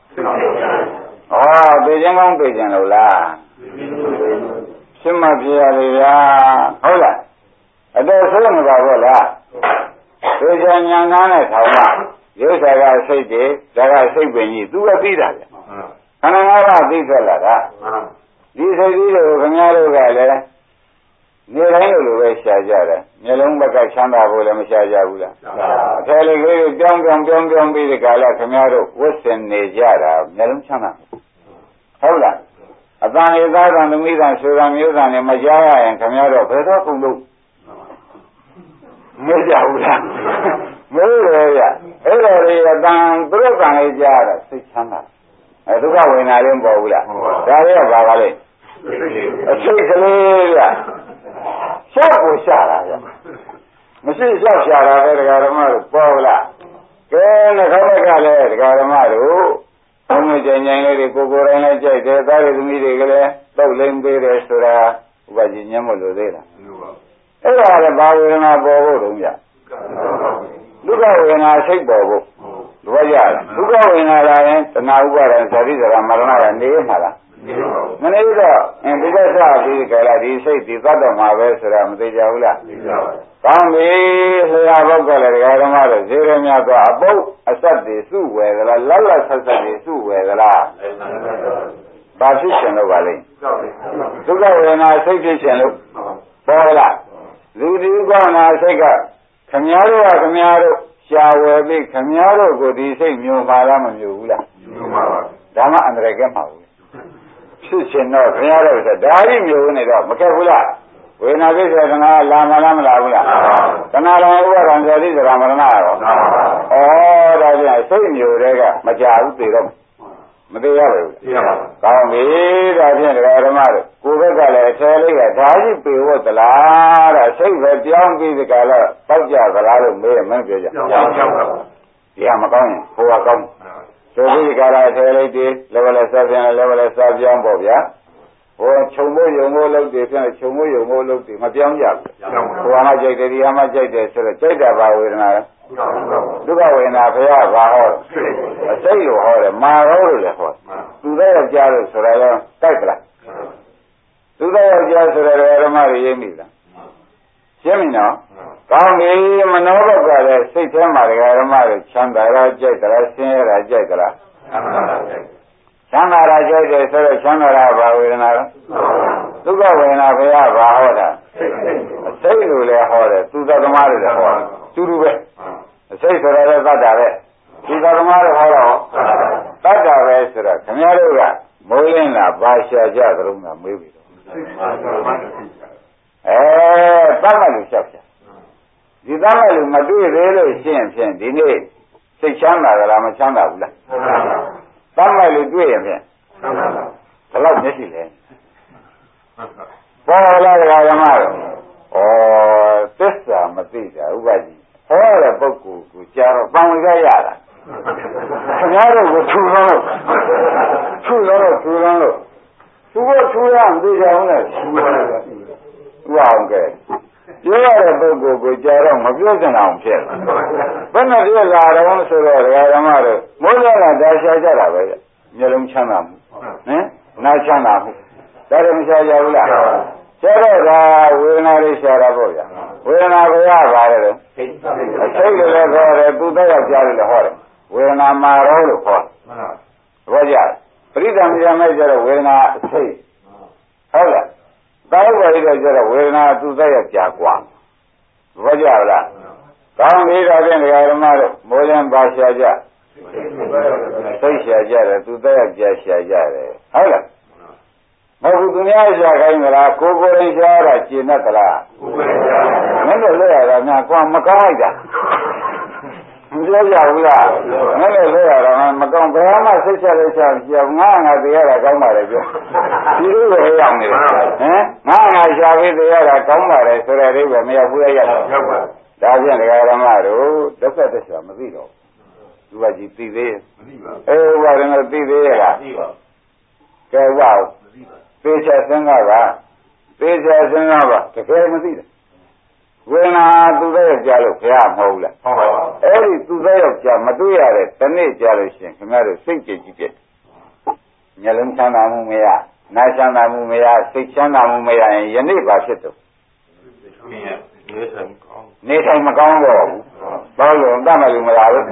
ဩသိချင်းကောင်းသိချင်းလို့လားရှင်းမပြရလေဗျာဟုတ်လားအတော်ဆိုးမပါဘူးလားသိချင်းညာနာနဲ့ထောင်မှရုပ်စာကစိတ်တွေဒါကစိတ်ပင်ကြီးသူကသိတာဗျခန္ဓာငါးပါးသိထွက်လာတာဒီစိတ်ကြီးတွေကိုခင်ဗျားတို့ကလည်းနေတိုင်းလိုလိုပဲရှားကြတယ်မျိုးလုံးဘက်ကချမ်းသာဖို့လည်းမရှားကြဘူးလားအထယ်လေးလေးပြောင်းပြောင်းပြောင်းပြောင်းပြီးဒီကလာခင်ဗျားတို့ဝတ်ဆင်နေကြတာမျိုးလုံးချမ်းသာဟုတ်လားအတန်ဧသားတန်သမီးတန်ဆိုတာမျိုးတန်နဲ့မကြားရရင်ခင်ဗျားတို့ဘယ်တော့ကုန်လို့မကြဘူးလားမိုးလေရအဲ့တော်လေးအတန်သူတို့ကံလေးကြားတာစိတ်ချမ်းသာအဲဒုက္ခဝေဒနာလေးမပေါ်ဘူးလားဒါလေးကဘာပါလဲအစိတ်ကလေးကရှောက်ကိုရှာတာဗျမရှိရှောက်ရှာတာပဲဒကာဓမ္မတို့ပေါ်လားကဲနှခေါင်းကလည်းဒကာဓမ္မတို့ဘုံမကျင်ကျင်လေးတွေကိုကိုယ်တိုင်လည်းကြိုက်တယ်သားရည်သမီးတွေကလည်းတောက်လိမ့်ပေးတယ်ဆိုတာဥပကြီးညံ့မလို့သေးလားအဲ့ဒါလည်းဘာဝေဒနာပေါ်ဖို့တုံးကြဒုက္ခဝေဒနာစိတ်ပေါ်ဖို့ဘောရလားဒုက္ခဝေဒနာလာရင်တဏှာဥပါဒံသတိစရာမရဏကနေမှာလားမနေတော့အင်းဒီကစားပြီးကြလားဒီစိတ်ဒီသတ်တော်မှာပဲဆိုတာမသိကြဘူးလားသိကြပါဘူးကောင်းပြီဆရာဘုတ်ကလည်းဒကာဓမ္မတို့ဇေရမြတ်သွားအပုပ်အဆက်တွေစုဝယ်သလားလက်လက်ဆက်ဆက်တွေစုဝယ်သလားဘာဖြစ်ရှင်လို့ပါလိမ့်ဒုက္ခဝေဒနာစိတ်ဖြစ်ရှင်လို့ပေါ်လားလူဒီကောနာစိတ်ကခမည်းတော်ကခမည်းတော်ရှားဝယ်ပြီးခမည်းတော်ကိုဒီစိတ်မျိုးပါလားမမျိုးဘူးလားမျိုးပါပါဒါမှအန္တရာယ်ကဲမှာဘူးဖြစ်ရှင်တော့ခမည်းတော်ဆိုဒါကြီးမျိုးနေတော့မခက်ဘူးလားဝေဒနာကိစ္စကနာလာမလားမလာဘူးလားတဏှာတော်ဥပါဒံဇာတိဇရာမရဏရောဩဒါပြန်စိတ်မျိုးတွေကမကြဘူးသေတော့မသေးရဘူးသိရပါဘူးကောင်းပြီဒါဖြင့်ဒကာဓမ္မတို့ကိုယ်ဘက်ကလည်းအထဲလေးကဓာကြီးပေဝတ်သလားတဲ့စိတ်ပဲပြောင်းပြီးဒီကလာတောက်ကြသလားလို့မေးရမင်းပြောကြပြောင်းပြောင်းပါဒီဟာမကောင်းရင်ဟိုကကောင်းဆိုပြီးဒီကလာအထဲလေးဒီလည်းပဲဆက်ပြန်လည်းပဲဆက်ပြောင်းပေါ့ဗျာဟိုခြုံမိုးယုံမိုးလုပ်တယ်ဖြင့်ခြုံမိုးယုံမိုးလုပ်တယ်မပြောင်းကြဘူးဟိုကမှကြိုက်တယ်ဒီဟာမှကြိုက်တယ်ဆိုတော့ကြိုက်တာပါဝေဒနာဒုက္ခဝေဒနာဘုရားဘာဟောအစိတ်လို့ဟောတယ်မာရောလို့လည်းဟောသူတဲ့ယောက်ျားလို့ဆိုရရောတိုက်ပလားသူတဲ့ယောက်ျားဆိုရဓမ္မတွေရေးမိလားရှင်းပြီနော်ကောင်းပြီမနောဘကလည်းစိတ်ထဲမှာဓမ္မတွေချမ်းသာရကြိုက်တယ်ဆင်းရဲတာကြိုက်သလားချမ်းသာရကြိုက်တယ်ဆိုတော့ချမ်းသာရဘာဝေဒနာလဲဒုက္ခဝေဒနာဘုရားဘာဟောတာအစိတ်လို့လည်းဟောတယ်သူသမားတွေလည်းဟောတယ်တူတူပဲအစိတ်ဆိုရတဲ့သတ္တာပဲဒီသမားတွေဟောတော့သတ္တာပဲဆိုတော့ခင်ဗျားတို့ကမိုးလင်းလာဘာရှာကြသလုံးကမေးပြီတော့အဲတတ်မှတ်လို့လျှောက်ချဒီတတ်မှတ်လို့မတွေ့သေးလို့ရှင်းဖြင့်ဒီနေ့စိတ်ချမ်းသာကြလားမချမ်းသာဘူးလားတတ်မှတ်လို့တွေ့ရင်ဖြင့်ဘယ်လောက်မျက်စိလဲပေါ်လာကြဓမ္မတော့ဩသစ္စာမသိတာဥပကြီးဟောတဲ့ပုဂ္ဂိုလ်ကိုကြားတော့ပံဝင်ကြရတာခင်ဗျားတို့ကိုထူလို့ထူလို့ထူလို့သူကထူရမသိကြဘူးလားထူရတယ်ဥအောင်ကဲပြောရတဲ့ပုဂ္ဂိုလ်ကိုကြားတော့မပြောစင်အောင်ဖြစ်ဘယ်နဲ့ပြလာတော့ဆိုတော့ဓမ္မတို့မိုးရတာဒါရှာကြတာပဲမျိုးလုံးချမ်းသာမှုဟင်နာချမ်းသာမှုဒါလည်းမရှာကြဘူးလားရှာတော့ဒါဝေဒနာလေးရှာတာပေါ့ဗျာဝေဒနာကရပါတယ်လေအစိတ်လည်းခေါ်တယ်သူတော့ယောက်ျားလည်းဟောတယ်ဝေဒနာမာရောလို့ခေါ်တယ်ဘောကြပရိသံမြာမဲ့ကျတော့ဝေဒနာအစိတ်ဟုတ်လားတောက်ဝိတော့ကျတော့ဝေဒနာသူတော့ယောက်ျားกว่าဘောကြလားကောင်းပြီတော့ဖြင့်ဓမ္မတို့မိုးလင်းပါရှာကြစိတ်ရှာကြတယ်သူတော့ယောက်ျားရှာကြတယ်ဟုတ်လားမဟုတ်ဘူးသူများရှာခိုင်းကြလားကိုကိုရင်ရှာတာကျင်တတ်သလားကိုကိုရင်ရှာမင်းတို့လွတ်ရတာများကွာမကောင်းလိုက်တာမပြောကြဘူးလားမင်းတို့လွတ်ရတာမကောင်းဘယ်မှစိတ်ချက်လေးရှာပြောငါငါတရားတာကောင်းပါလေပြောဒီလိုပဲရောက်နေတယ်ဟမ်ငါငါရှာပြီးတရားတာကောင်းပါလေဆိုတဲ့အိဗယ်မရောက်ဘူးလေရောက်ရောက်ပါဒါဖြင့်ဒကာဓမ္မတို့ဒုက္ခသစ္စာမသိတော့သူကကြည့်သိသေးရဲ့မသိပါဘူးအေးဘာလဲသိသေးရဲ့လားသိပါကဲဝါသေချာစဉ်းစားပါသေချာစဉ်းစားပါတကယ်မသိတယ်ဝေဒနာသူ့ရဲ့ကြားလို့ဘုရားမဟုတ်လားဟုတ်ပါဘူးအဲ့ဒီသူ့ရဲ့ကြားမတွေ့ရတဲ့တနေ့ကြားလို့ရှိရင်ခင်ဗျားတို့စိတ်ကြည်ကြည်ပြည့်မျက်လုံးချမ်းသာမှုမရနားချမ်းသာမှုမရစိတ်ချမ်းသာမှုမရရင်ယနေ့ပါဖြစ်တော့နေထိုင်မကောင်းတော့ဘူးဘာလို့တတ်မှလို့မလားလို့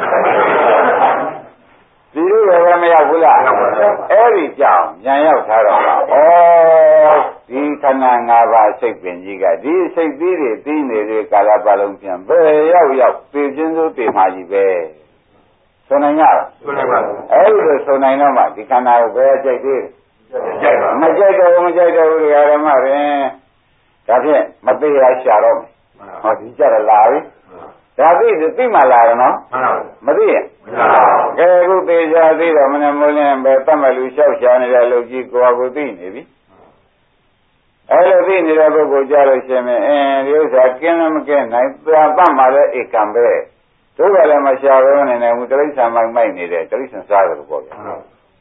ဒီလိုလည်းမရောက်ဘူးလားအဲ့ဒီကြောင့်ဉာဏ်ရောက်ထားတော့ဩဒီခန္ဓာ၅ပါးစိတ်ပင်ကြီးကဒီစိတ်သေးတွေသိနေတဲ့ကာလပတ်လုံးပြန်ဘယ်ရောက်ရောက်သိချင်းစိုးသိမှကြီးပဲဆိုနိုင်ရလားဆိုနိုင်ပါဘူးအဲ့ဒီလိုဆိုနိုင်တော့မှဒီခန္ဓာကိုဘယ်ကြိုက်သေးကြိုက်ပါမကြိုက်တော့မကြိုက်တော့ဘူးဓမ္မရင်ဒါဖြင့်မသေးရရှာတော့ဟောဒီကြရလာပြီဒါသိသိမှလာတယ်နော်မသိရင်ကဲခုသေးချာသိတော့မနဲ့မိုးလင်းပဲတတ်မဲ့လူလျှောက်ရှာနေတဲ့လူကြီးကိုယ်ကိုသိနေပြီအဲလိုသိနေတဲ့ပုဂ္ဂိုလ်ကြလို့ရှိရင်အင်းဒီဥစ္စာကင်းလည်းမကင်းနိုင်သာပတ်မှလည်းဧကံပဲတို့ကလည်းမရှာဘဲနေနေဘူးတိရစ္ဆာန်မိုက်မိုက်နေတယ်တိရစ္ဆာန်စားတယ်လို့ပြောပြ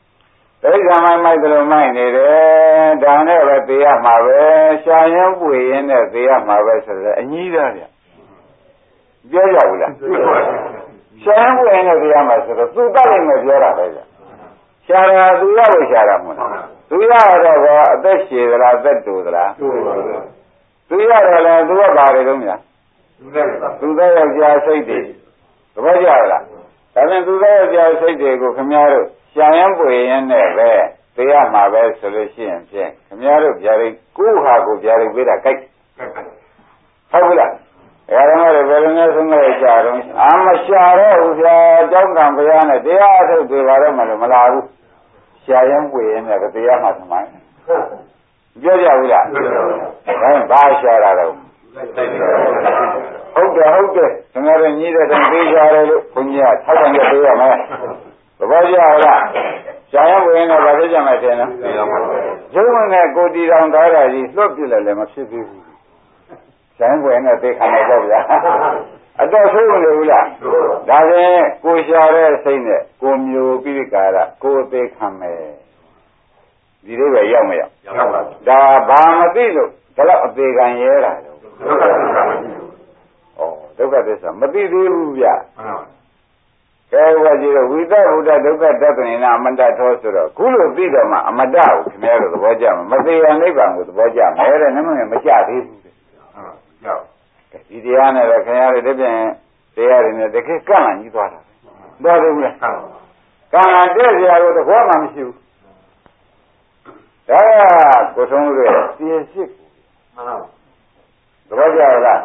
ဒိဋ္ဌာမိုင်းမိုက်တယ်လို့မိုက်နေတယ်ဒါနဲ့ပဲသိရမှာပဲရှာရင်ပွေရင်နဲ့သိရမှာပဲဆိုတော့အညီးသားဗျပြောကြဘူးလားရှာရင်ပွေရင်နဲ့သိရမှာဆိုတော့သူတတ်နိုင်မယ်ပြောတာပဲဗျရှာတာသူရလို့ရှာတာမဟုတ်လားသူရတော့ကအသက်ရှည်သလားအသက်တူသလားသူရတော့လည်းသူကပါတယ်တော့များသူသားယောက်ျားစိတ်တွေသဘောကျလားဒါပြန်သူသားယောက်ျားစိတ်တွေကိုခင်ဗျားတို့ရှာရင်ပွေရင်နဲ့ပဲသိရမှာပဲဆိုလို့ရှိရင်ဖြင့်ခင်ဗျားတို့ဗျာဒိတ်ကိုဟာကိုဗျာဒိတ်ပေးတာကြိုက်ဟုတ်ပြီလားအဲဒါမှလည်းဘယ်လိုမျိုးဆုံးခဲ့ကြတော့အာမရှာတော့ဘူးဗျာကြောင်းကံဘုရားနဲ့တရားအထုတ်တွေပါတော့မှလည်းမလာဘူးရှာရင်ပွေရင်နဲ့တရားမှသမိုင်းပြောကြဘူးလားအဲဘာရှာတာတော့ဟုတ်တယ်ဟုတ်တယ်ခင်ဗျားတို့ညီးတဲ့တန်သေးကြတယ်လို့ဘုန်းကြီးကထောက်ခံရပေးရမယ်သဘောကျလားရှာရင်ပွေရင်နဲ့ဘာဖြစ်ကြမှာတင်လဲရုံးဝင်တဲ့ကိုတီတော်သားတာကြီးလွတ်ပြလိုက်လည်းမဖြစ်သေးဘူးဆိုင်ပွေနဲ့သိခံရတော့ဗျာအတော့ဆိုးနေဘူးလားဒါဖြင့်ကိုရှာတဲ့စိတ်နဲ့ကိုမျိုးပြီးကြတာကိုသိခံမယ်ဒီလိုပဲရောက်မရောက်ရောက်ပါဘူးဒါဘာမသိလို့ဒါတော့အသေးခံရဲတာတော့ဒုက္ခသစ္စာဩဒုက္ခသစ္စာမသိသေးဘူးဗျာကဲဝါကြည့်တော့ဝိသဗုဒ္ဓဒုက္ခတက္ကနိနာအမတ္တထောဆိုတော့ခုလိုသိတော့မှအမတ္တကိုခင်ဗျားတို့သဘောကျမှာမသေးရနိဗ္ဗာန်ကိုသဘောကျမယ်တဲ့နမမကျသေးဘူးဒီတရားနဲ့လည်းခင်ဗျားတို့တပြင်းတရားတွေနဲ့တကယ်ကန့်လန့်ကြီးသွားတာသွားတယ်ဘူးလားကန့်လန့်တဲ့ဆရာတို့တော့မှမရှိဘူးဒါကကိုဆုံးလို့ပြည့်စစ်မှန်ပါသဘောကျလား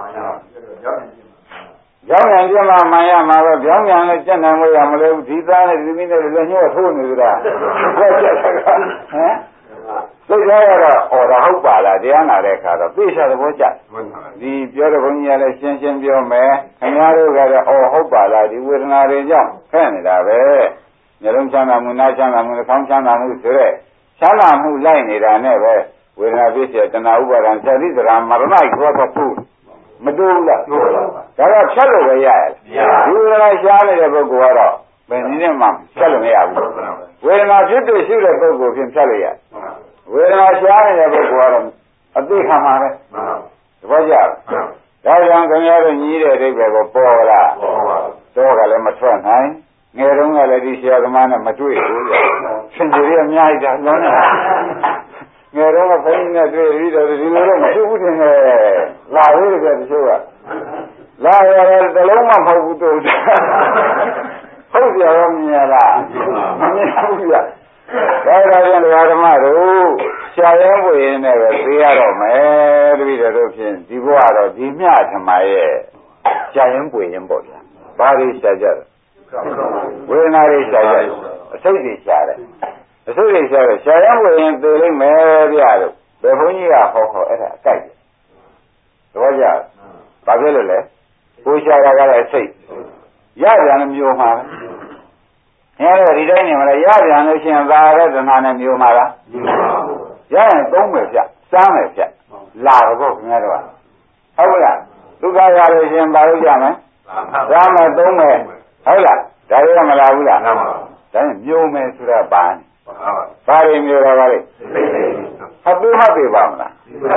ကြောင်းမြန်ပြမမှန်ရမှာပဲကြောင်းမြန်လည်းစက်နိုင်လို့ရမလို့ဒီသားနဲ့ဒီမိနဲ့လည်းညှို့ထိုးနေကြတာဟုတ်ကြတာဟမ်သိကြရတော့ဩဒါဟုတ်ပါလားတရားနာတဲ့အခါတော့သိချသဘောကျဒီပြောတဲ့ဘုန်းကြီးကလည်းရှင်းရှင်းပြောမယ်ခင်ဗျားတို့ကလည်းဩဟုတ်ပါလားဒီဝေဒနာတွေကြောင့်ဖဲ့နေတာပဲမျက်လုံးချမ်းသာမှုနားချမ်းသာမှုနှာခေါင်းချမ်းသာမှုဆိုတဲ့ချမ်းသာမှုလိုက်နေတာနဲ့ပဲဝေဒနာဖြစ်เสียတဏှာဥပါဒံသတိသရမရဏိကောသပုမတူဘူးလားတူပါဘူးဒါကဖြတ်လို့ပဲရရတယ်ဒီဝေဒနာရှားနေတဲ့ပုဂ္ဂိုလ်ကတော့ဘယ်နည်းနဲ့မှဖြတ်လို့မရဘူးဝေဒနာဖြစ်တဲ့ရှိတဲ့ပုဂ္ဂိုလ်ဖြင့်ဖြတ်လို့ရတယ်ဝေဒနာရှားနေတဲ့ပုဂ္ဂိုလ်ကတော့အသိခံမှာပဲသဘောကျလားဒါကြောင့်ခင်ဗျားတို့ညီးတဲ့အဓိပ္ပာယ်ကိုပေါ်လာတော့ကလည်းမထွက်နိုင်ငယ်တုန်းကလည်းဒီဆရာသမားနဲ့မတွေ့ဘူးဆင်ကြီးရအများကြီးဒါလုံးနေငယ်တုန်းကဘုန်းကြီးနဲ့တွေ့ပြီးတော့ဒီလိုတော့မရှိဘူးတင်တယ်လာသေးတယ်တချို့ကလာရတယ်တလုံးမှမဟုတ်ဘူးတို့ဟုတ်ကြရောမြင်ရလားမမြင်ဘူးဗျဒါကြတဲ့ဓမ္မတို့ရှာရဲပွေရင်းနဲ့ပဲသိရတော့မယ်တပည့်တော်တို့ဖြင့်ဒီဘဝတော့ဒီမြဓမ္မရဲ့ရှာရင်ပွေရင်ပေါ့ဗျာဘာတွေရှာကြလဲဝေဒနာတွေရှာကြတယ်အစိတ်တွေရှာတယ်အစိတ်တွေရှာတယ်ရှာရင်ပွေရင်သိလိမ့်မယ်ဗျာလို့ဘယ်ဘုန်းကြီးကဟောဟောအဲ့ဒါအကြိုက်တယ်သဘောကျဘာဖြစ်လို့လဲကိုရှာတာကလည်းအစိတ်ရပြန်လို့မျိုးမှာပဲအဲဒါဒီတိုင်းနေမလားရပြန်လို့ရှိရင်သာရဒနာနဲ့မျိုးမှာလားရရင်သုံးမယ်ဖြတ်စားမယ်ဖြတ်လာတော့ခင်ဗျားတို့ကဟုတ်လားဒုက္ခရလို့ရှိရင်ဘာလို့ကြမယ်စားမယ်သုံးမယ်ဟုတ်လားဒါရမလားဘူးလားဒါနဲ့မျိုးမယ်ဆိုတာဘာဘာတွေမျိုးတာပါလဲအတူမပြေပါမလား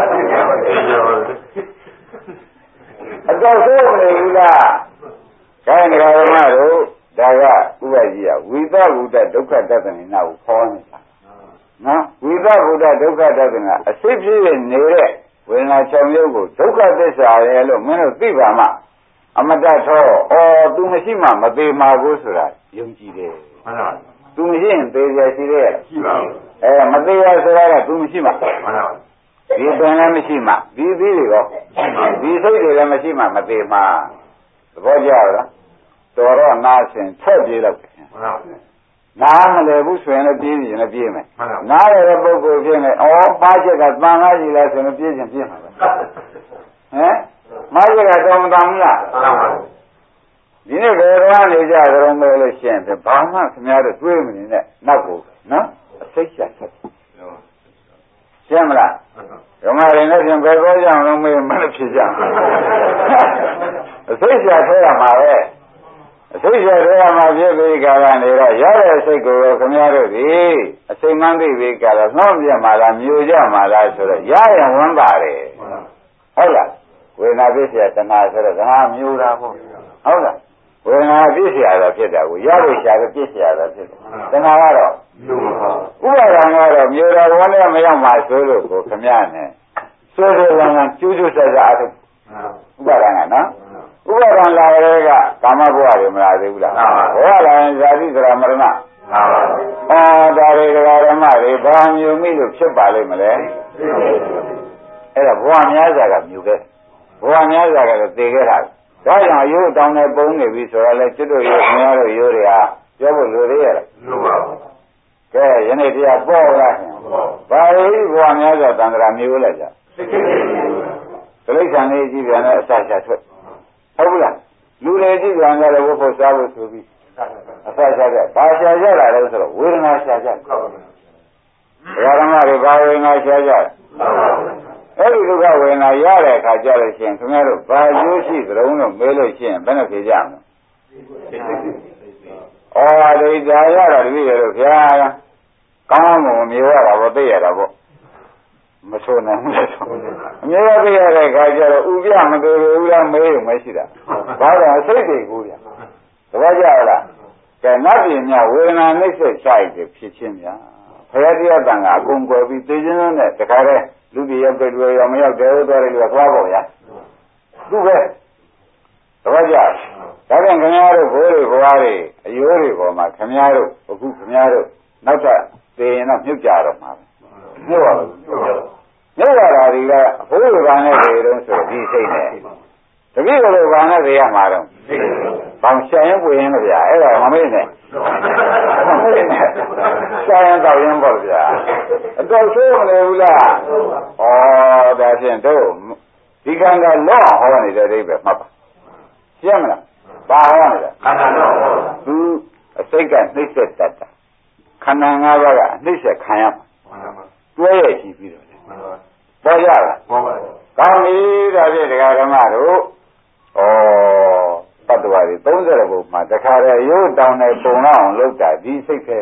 အတော်ဆိုးနေဘူးလားခိုင်းကြဓမ္မတို့ဒါကဥပကြီးကဝိသဗုဒ္ဓဒုက္ခတက္ကနိနာကိုခေါ်နေတာနော်ဝိသဗုဒ္ဓဒုက္ခတက္ကနာအစစ်ဖြစ်နေတဲ့ဝေဒနာ၆မျိုးကိုဒုက္ခသစ္စာရဲ့လို့မင်းတို့သိပါမှအမတ္တသောအော် तू မရှိမှမသေးမှာကိုဆိုတာယုံကြည်တယ်မှန်ပါပါ तू မရှိရင်သေရရှိတယ်ရှိပါဘူးအဲမသေးရဆိုတာက तू မရှိမှမှန်ပါပါဒီပင်လည်းမရှိမှဒီသီးတွေရောဒီစိတ်တွေလည်းမရှိမှမသေးမှာသဘောကျလားတော်တော့နာရှင်ထွက်ပြေးတော့မှန်ပါပါနားမလဲဘူးဆိုရင်လည်းပြေးရင်လည်းပြေးမယ်နားရတဲ့ပုဂ္ဂိုလ်ဖြစ်နေဩပါချက်ကသံဃာကြီးလားဆိုရင်ပြေးရင်ပြေးမှာပဲဟမ်မာရကတော့မတမ်းဘူးလားမှန်ပါပါဒီနေ့ဘယ်တော့နေကြကြုံမဲလို့ရှင်းတယ်ဘာမှခင်ဗျားတို့တွေးမနေနဲ့နောက်ကိုနော်အစိတ်ချဆက်ရှင်းမလားဓမ္မရင်လည်းပြင်ဘယ်တော့ကြောင်လုံးမေးမလို့ဖြစ်ကြအစိတ်ချဆက်ရမှာပဲအစိတ်ဆက်ရမှာဖြစ်ပြီးကာလနေတော့ရတဲ့စိတ်ကိုခင်ဗျားတို့ဒီအစိတ်မှန်းသိပြီးကာလနှောပြမှာလားမျိုးကြမှာလားဆိုတော့ရရင်ဝမ်းပါတယ်ဟုတ်လားဝေဒနာပြည့်စရာတဏှာဆိုတော့ဒါမျိုးတာပေါ့ဟုတ်လားဝေဒနာပြည့်စရာတော့ဖြစ်တာကိုရလို့ရှာတော့ပြည့်စရာတော့ဖြစ်တယ်တဏှာကတော့ဥပါဒံကတော့မျိုးတော်ဝမ်းနဲ့မရောက်မှဆိုလို့ကိုခင်ဗျားနဲ့ဆိုးဆိုးလန်းလန်းကျူးကျူးဆက်ဆက်အားထုတ်ဥပါဒံကနော်ဥပါဒံလာရဲကကာမဘဝတွေမလာသေးဘူးလားဘဝလာရင်ဇာတိသရမရဏအော်ဒါတွေဒကာဓမ္မတွေဘာမျိုးမိလို့ဖြစ်ပါလိမ့်မလဲအဲ့ဒါဘဝများစွာကမြူခဲ့ဘဝများစွာကလည်းသိခဲ့တာဒါကြောင့်အယုတ်တောင်းနဲ့ပုံနေပြီဆိုတော့လေကျွတ်တို့ရိုးခင်ဗျားတို့ရိုးတွေဟာပြောဖို့လိုသေးရဲ့လားလိုပါဘူးကဲယနေ့တရားပေါ်လာခင်ဘာလို့ဘဝများစွာတန်ត្រာမျိုးလိုက်ကြတိရစ္ဆာန်လေးကြည့်ပြန်တဲ့အစာချထွက်ဟုတ်ဘူးလားလူတွေကြည့်ပြန်ကြတယ်ဝတ်ဖို့စားဖို့ဆိုပြီးအစာချတဲ့ဘာရှာကြတာလဲဆိုတော့ဝေဒနာရှာကြဟုတ်ပါဘူးဘုရားဓမ္မတွေဘာဝေဒနာရှာကြအဲ့ဒီဒုက္ခဝေဒနာရတဲ့အခါကျလို့ရှိရင်ခင်ဗျားတို့ဘာကျိုးရှိသလုံးလို့မေးလို့ရှိရင်ဘယ်နဲ့ဖြေကြမလဲဩဒိဋ္ဌာရတာတပည့်ရတော့ဗျာကောင်းမှမမြေရတာပေါ့သိရတာပေါ့မဆိုနိုင်ဘူးလေဆိုအမြဲတမ်းသိရတဲ့အခါကျတော့ဥပြမသေးဘူးလားမေးရုံမရှိတာဘာလို့အစိတ်တွေကိုဗျာတပည့်ကြလားကဲနတ်ပြည်မြဝေဒနာနှိစ္စချိုက်တယ်ဖြစ်ချင်းဗျာဘုရားတရားတန်ကအကုန်ကွယ်ပြီးသိချင်းနဲ့တခါတည်းလူကြီးရောက်တဲ့လူရောမရောက်တဲ့ဥသွားတယ်လူကသွားပေါ့ဗျာသူပဲတပည့်ကြဒါပြန်ခင်ဗျားတို့ဘိုးတွေဘွားတွေအယိုးတွေပေါ်မှာခင်ဗျားတို့အခုခင်ဗျားတို့နောက်ထပ်သိရင်တော့မြုပ်ကြတော့မှာမြုပ်ပါဘူးမြုပ်ရတာဒီကဘိုးတွေဘာနဲ့တွေတုံးဆိုဒီစိတ်နဲ့တပည့်တို့ဘာနဲ့တွေရမှာတော့ဘောင်ရှာရင်ပွေရင်လို့ဗျာအဲ့ဒါမမေ့နဲ့ရှာရင်တော့ရင်ပေါ့ဗျာအတော့ဆိုးမလို့ဘူးလားဩဒါဖြင့်တို့ဒီကံကလော့ဟောနေတဲ့အိဗယ်မှတ်ပါရှင်းမလားဘာဟောနေတာခန္ဓာလော့သူအစိတ်ကနှိမ့်ဆက်တတ်တာခန္ဓာ၅ပါးကအနှိမ့်ဆက်ခံရမှာတွဲရရှိပြီးတော့ပေါ်ရလားပေါ်ပါဘူးကောင်းပြီဒါဖြင့်ဒကာဓမ္မတို့ဩတတ္တဝါတွေသုံးဆယ်ဘုံမှာတခါတည်းရိုးတောင်းတဲ့ပုံအောင်လုပ်တာဒီစိတ်ပဲ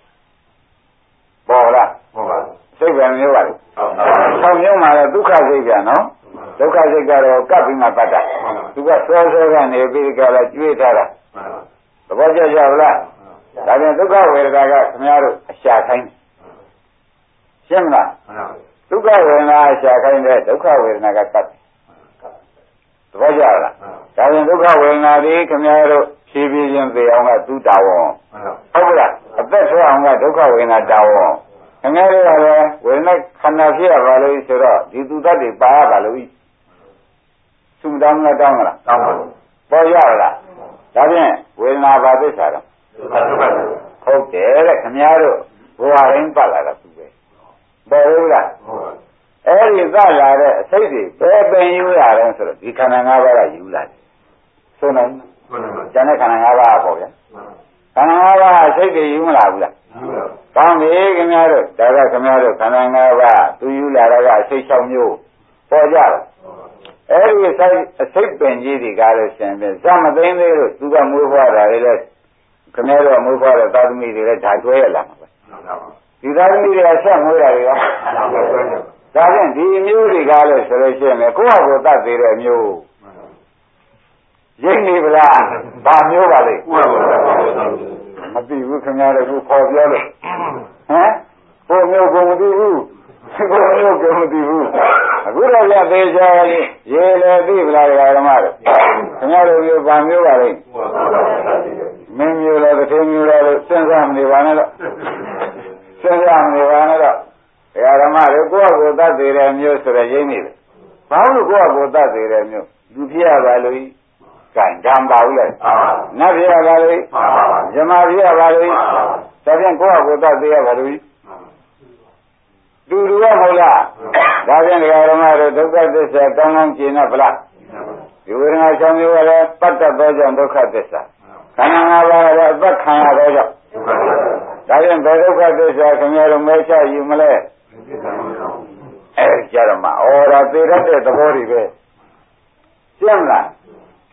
ပေါ်လားပေါ်ပါစိတ်ပဲမျိုးပါလေဆောင်းမျိုးမှာတော့ဒုက္ခစိတ်ပြန်နော်ဒုက္ခစိတ်ကတော့ကပ်ပြီးမှပတ်တာသူကစောစောကနေပြီးကြလာကျွေးထားတာသဘောကျကြဗလားဒါပြန်ဒုက္ခဝေဒနာကခင်ဗျားတို့အရှာခိုင်းရှင်းမလားဒုက္ခဝေဒနာအရှာခိုင်းတဲ့ဒုက္ခဝေဒနာကကပ်သဘောကျလားဒါပြန်ဒုက္ခဝေဒနာဒီခင်ဗျားတို့ဖြည်းဖြည်းချင်းသိအောင်ကသူတာဝန်ဟုတ်ကလားအသက်ဆွအောင်ကဒုက္ခဝေဒနာတာဝန်ခင်ဗျားတို့ကလည်းဝေဒနာခန္ဓာဖြစ်ရပါလို့ဆိုတော့ဒီသူတတ်တွေပါရပါလို့သူတောင်းလားတောင်းလားတောင်းပါဘူးပေါ်ရလားဒါဖြင့်ဝေဒနာဘာသစ္စာတော့ဟုတ်တယ်တဲ့ခင်ဗျားတို့ဘဝရင်းပတ်လာတာသူပဲပေါ်လို့လားအဲ့ဒီသလာတဲ့အစိတ်တွေဘယ်ပင်ယူရတယ်ဆိုတော့ဒီခန္ဓာ၅ပါးကယူလာတယ်ဆိုနိုင်ကျန်တဲ့ခန္ဓာ၅ပါးပေါ့ဗျာခန္ဓာ၅ပါးအစိတ်တွေယူမလာဘူးလားယူလာကောင်းပြီခင်ဗျားတို့ဒါကခင်ဗျားတို့ခန္ဓာ၅ပါးသူယူလာတာကအစိတ်၆မျိုးပေါ်ကြတယ်အဲ့ဒီအစိတ်အစိတ်ပင်ကြီးတွေကလည်းရှင်ပြန်ဇမသိန်းသေးလို့သူကမွေးဖွားတာလေခင်ဗျားတို့မွေးဖွားတဲ့သာသမီတွေလည်းဓာတ်တွဲရလာမှာပဲဒီသာသမီတွေကဆက်မွေးတာတွေကဒါဖြင့်ဒီမျိုးတွေကလည်းဆိုလို့ရှိရင်ကိုယ့်ဟာကိုယ်တတ်သေးတဲ့မျိုးရိပ်နေဗလားဘာမျိုးပါလဲမသိဘူးခင်ဗျားတို့ခေါ်ပြောလို့ဟမ်ကိုမျိုးကိုမသိဘူးကိုမျိုးကိုမသိဘူးအခုတော့လက်သေးချာလေးရေလေသိဗလားဓမ္မတို့ခင်ဗျားတို့မျိုးဘာမျိုးပါလဲမင်းမျိုးလားတစ်ထင်းမျိုးလားလို့စဉ်းစားမနေပါနဲ့တော့စဉ်းစားမနေပါနဲ့တော့ဓမ္မတို့ကိုယ့်အကိုတတ်သေးတဲ့မျိုးဆိုရရင်းနေတယ်ဘာလို့ကိုယ့်အကိုတတ်သေးတဲ့မျိုးလူဖြစ်ရပါလို့ကံဓမ္မပါဘူးလေနတ်ဖြစ်ရပါလို့ဇမဖြစ်ရပါလို့ဒါပြန်ကိုယ့်အကိုတတ်သေးရပါလို့တူတူရမဟုတ်လားဒါပြန်ဓမ္မတို့ဒုက္ခသစ္စာကောင်းကောင်းကျင့်ရဗလားဒီဝေဒနာ၆မျိုးကလည်းပတ်သက်သောကြောင့်ဒုက္ခသစ္စာခန္ဓာ၅ပါးကလည်းအသက်ခံရသောကြောင့်ဒါပြန်ဘယ်ဒုက္ခသစ္စာခင်ဗျားတို့မဲချယူမလဲအဲကြရမှာဩဒါသေရတဲ့သဘောတွေပဲရှင်းမလား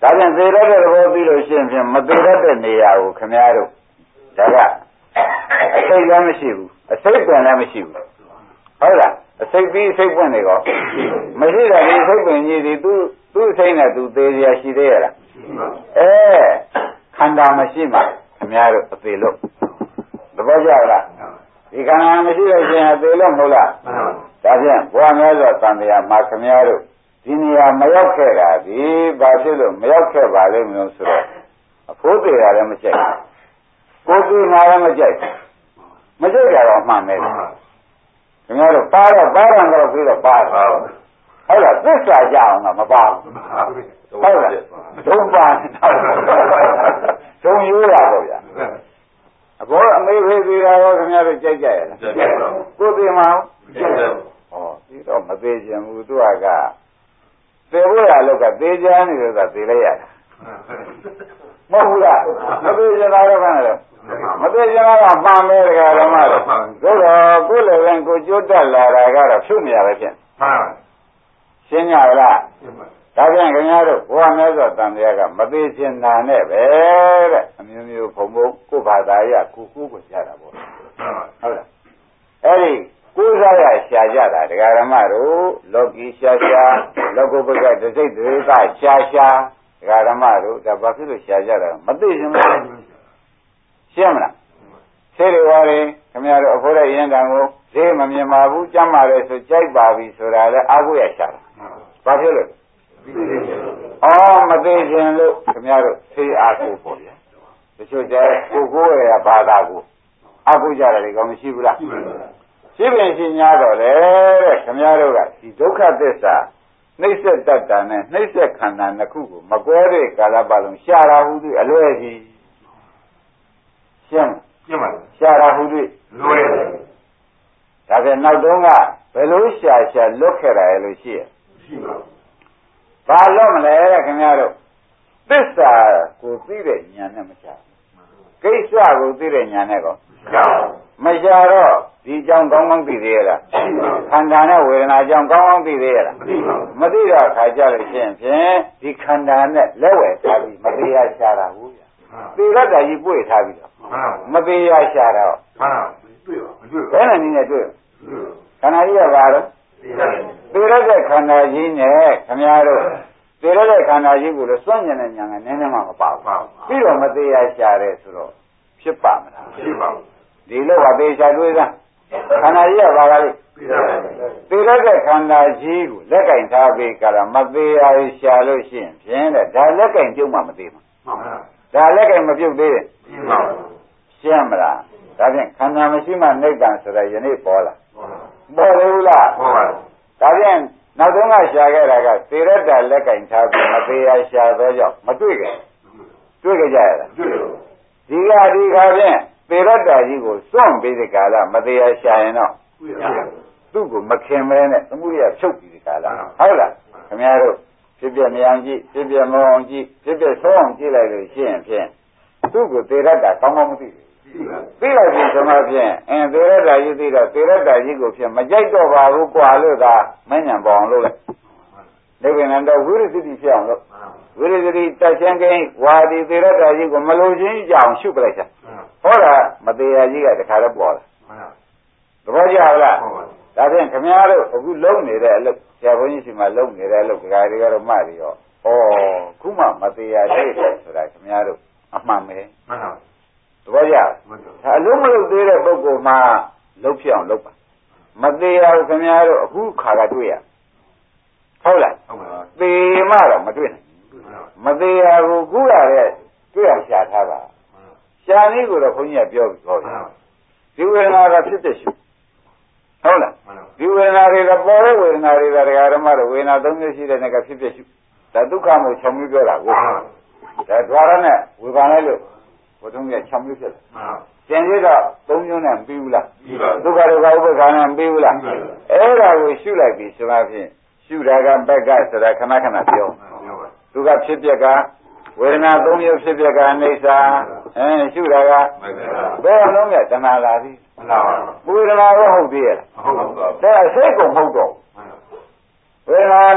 ဒါပြန်သေရတဲ့သဘောသိလို့ရှိရင်ဖြင့်မသေရတဲ့နေရာကိုခင်ဗျားတို့ဒါကအစိတ်လည်းမရှိဘူးအစိတ်ပင်လည်းမရှိဘူးဟုတ်လားအစိတ်ပြီးအစိတ်ပွင့်နေကောမရှိတာဒီအစိတ်ပင်ကြီးဒီသူ့သူ့အစိတ်နဲ့သူသေးရရှိသေးရလားအဲခန္ဓာမရှိမှခင်ဗျားတို့အသေးလို့သဘောကျလားဒီခန္ဓာမရှိလို့ရှိရင်အသေးလို့မဟုတ်လားဒါဖြင့်ဘဝများစွာသံတရားမှာခင်ဗျားတို့ဒီနေရာမရောက်ခဲ့တာဒီဘာဖြစ်လို့မရောက်ခဲ့ပါလိမ့်မလို့ဆိုတော့အဖိုးသေးတာလည်းမကြိုက်ကိုယ်သေးတာလည်းမကြိုက်မကြိုက်တာတော့မှန်တယ်ခင်ဗျားတို့ပါတော့ပါတော့ပြီးတော့ပါတော့ဟုတ်လားသစ္စာကြအောင်ကမပါဘူးဟုတ်လားဒုံပါဒုံရိုးတာပေါ့ဗျာအဘောအမေဖေးသေးတာရောခင်ဗျားတို့ကြိုက်ကြရလားကိုယ်သေးမှာဩဒီတော့မသေးခြင်းဘူးသူကသေဖို့ရလို့ကသေချာနေလို့ကသေလိုက်ရတာမဟုတ်ဘူးလားမသေးချင်တာတော့ခဏတော့မသေးချင်တာကမှန်ပဲတကယ်တော့မှတော့သို့တော့ကိုယ်လည်းပဲကိုကြိုးတက်လာတာကတော့ဖြုတ်နေရပဲဖြစ်မှန်ရှင်းကြလားဒါပြန်ခင်ဗျားတို့ဘဝမျိုးဆိုတန်တရားကမသေးချင်တာနဲ့ပဲတဲ့အမျိုးမျိုးဘုံဘုံကိုယ်ဘာသာရကိုကိုကိုရှားတာပေါ့ဟုတ်လားအဲ့ဒီကိုးစားရရှာကြတာဒကာရမတို့လောကီရှာရှာလောကုပ္ပကတစိတ်ဒေသရှာရှာဒကာရမတို့ဒါဘာဖြစ်လို့ရှာကြတာမသိရှင်မလားရှင်းမလားဆေးတွေဝါရင်ခင်ဗျားတို့အဖိုးရဲ့ရင်းတံကိုဈေးမမြင်ပါဘူးကြမ်းပါလေဆိုကြိုက်ပါပြီဆိုတာလည်းအာကိုရရှာတာဘာဖြစ်လို့အော်မသိရှင်လို့ခင်ဗျားတို့ဆေးအာကိုပေါ့ဗျာတချို့ကျကိုကိုရဘာသာကိုအာကိုကြတယ်ကောမရှိဘူးလားရှိပင်ရှိ냐တော့လေတဲ့ခင်ဗျားတို့ကဒီဒုက္ခသစ္စာနှိမ့်ဆက်တတ်တာနဲ့နှိမ့်ဆက်ခန္ဓာနှစ်ခုကိုမကွဲတဲ့ကာလပတ်လုံးရှာတာဟုသည်အလွယ်ကြီးရှင်းရှင်းပါလားရှာတာဟုသည်လွယ်တယ်ဒါပြန်နောက်တုန်းကဘယ်လိုရှာရှာလွတ်ခဲ့တယ်လို့ရှိရရှိပါဘူးဘာလို့မလဲတဲ့ခင်ဗျားတို့သစ္စာကိုသိတဲ့ဉာဏ်နဲ့မရှာကိစ္စကိုသိတဲ့ဉာဏ်နဲ့ကောရှာမရှာတော့ဒီကြောင့်ကောင်းကောင်းသိသေးရလားခန္ဓာနဲ့ဝေဒနာကြောင့်ကောင်းကောင်းသိသေးရလားမသိတော့ခါကြလို့ရှိရင်ဖြင့်ဒီခန္ဓာနဲ့လက်ဝဲထားပြီးမသိရရှာတာဘူးဗျာသိရတာကြီးပွေထားပြီးတော့မသိရရှာတော့မှန်ပါတွေ့ပါမတွေ့ဘယ်နဲ့နည်းနဲ့တွေ့ခန္ဓာကြီးကဘာလို့သိရတဲ့ခန္ဓာကြီးနဲ့ခင်ဗျားတို့သိရတဲ့ခန္ဓာကြီးကိုလည်းစွန့်ကျင်တဲ့ဉာဏ်ကနည်းနည်းမှမပါဘူးပြီးတော့မသိရရှာတယ်ဆိုတော့ဖြစ်ပါမလားဖြစ်ပါဘူးဒီလိုကသေချာတွေးစမ်းခန္ဓာကြီးကဘာလဲသေရတဲ့ခန္ဓာကြီးကိုလက်ကင်ထားပြီးကြတာမသေးရရှာလို့ရှိရင်ဖြင့်တဲ့ဒါလက်ကင်ပြုတ်မှမသေးဘူးဒါလက်ကင်မပြုတ်သေးဘူးရှင်းမလားဒါဖြင့်ခန္ဓာမရှိမှနိဗ္ဗာန်ဆိုတဲ့ယနေ့ပေါ်လာပေါ်လေဘူးလားပေါ်ပါဒါဖြင့်နောက်ဆုံးကရှာခဲ့တာကသေရတဲ့လက်ကင်ထားပြီးမသေးရရှာသောကြောင့်မတွေ့ကြတွေ့ကြကြရတာတွေ့ဒီကဒီခါဖြင့်သေရတ္တာကြီးကိုစွန့်ပြီးဒီကာလမသေးရှာရင်တော့သူ့ကိုမခင်မဲနဲ့သမှုရဖြုတ်ပြီးဒီကာလဟုတ်လားခင်ဗျားတို့ဖြစ်ပြမြန်ကြည့်ဖြစ်ပြမောအောင်ကြည့်ဖြစ်ပြဆုံးအောင်ကြည့်လိုက်လို့ရှိရင်ဖြင့်သူ့ကိုသေရတ္တာကောင်းကောင်းမသိဘူးသိလိုက်ပြီဆိုမှဖြင့်အင်းသေရတ္တာကြီးသိတော့သေရတ္တာကြီးကိုဖြင့်မကြိုက်တော့ပါဘူးကွာလို့သာမဉဏ်ပေါအောင်လို့လေဒါပြန်တော့ဝိရဒိတိဖြစ်အောင်လို့ဝိရဒိတိတက်ချင်းကိန်းဝါဒီသေရတ္တာကြီးကိုမလိုချင်းကြအောင်ရှုပလိုက်တာဟောတာမတရားကြီးကတခါတော့ပေါ်လာသဘောကျလားဒါဖြင့်ခမည်းတော်အခုလုံနေတဲ့အလုပ်ဆရာဘုန်းကြီးစီမှာလုံနေတဲ့အလုပ်ဒကာတွေကတော့မှတွေရောဩခုမှမတရားသေးတယ်ဆိုတာခမည်းတော်အမှန်ပဲမှန်ပါသဘောကျလားအလုံးမလုပ်သေးတဲ့ပုဂ္ဂိုလ်မှလုပ်ဖြစ်အောင်လုပ်ပါမတရားဘူးခမည်းတော်အခုခါကတွေ့ရဟုတ်လားဟုတ်ပါဘူးသေမှတော့မတွေ့နိုင်မတရားဘူးခုရတဲ့တွေ့အောင်ရှာထားပါရှားလေးကိုတော့ခွန်ကြီးကပြောပြီးဟောတယ်ဒီဝေဒနာကဖြစ်တဲ့ရှုဟုတ်လားဒီဝေဒနာတွေကပေါ်တဲ့ဝေဒနာတွေကတရားဓမ္မတွေဝေဒနာသုံးမျိုးရှိတဲ့နဲ့ကဖြစ်ဖြစ်ရှုဒါဒုက္ခမို့၆မျိုးပြောတာကိုဒါဒွါရနဲ့ဝေဘာနဲ့လို့ဘုထုံးက၆မျိုးဖြစ်တယ်ကျန်သေးတော့၃မျိုးနဲ့မပြီးဘူးလားဒုက္ခဒုက္ခဥပ္ပခါနဲ့မပြီးဘူးလားအဲ့ဒါကိုရှုလိုက်ပြီဆိုတော့ဖြင့်ရှုတာကဘက်ကဆိုတာခဏခဏပြောသူကဖြစ်ပြက်ကဝေဒနာသုံးမျိုးဖြစ်ပြက်ကအနိစ္စအဲရှုတာကဘယ်လုံးကတဏှာလာသည်ဝေဒနာရောဟုတ်သေးရဲ့လားဟုတ်ပါဘူးဒါစိတ်ကုန်ဟုတ်တော့ဝေဒနာလည်းတော့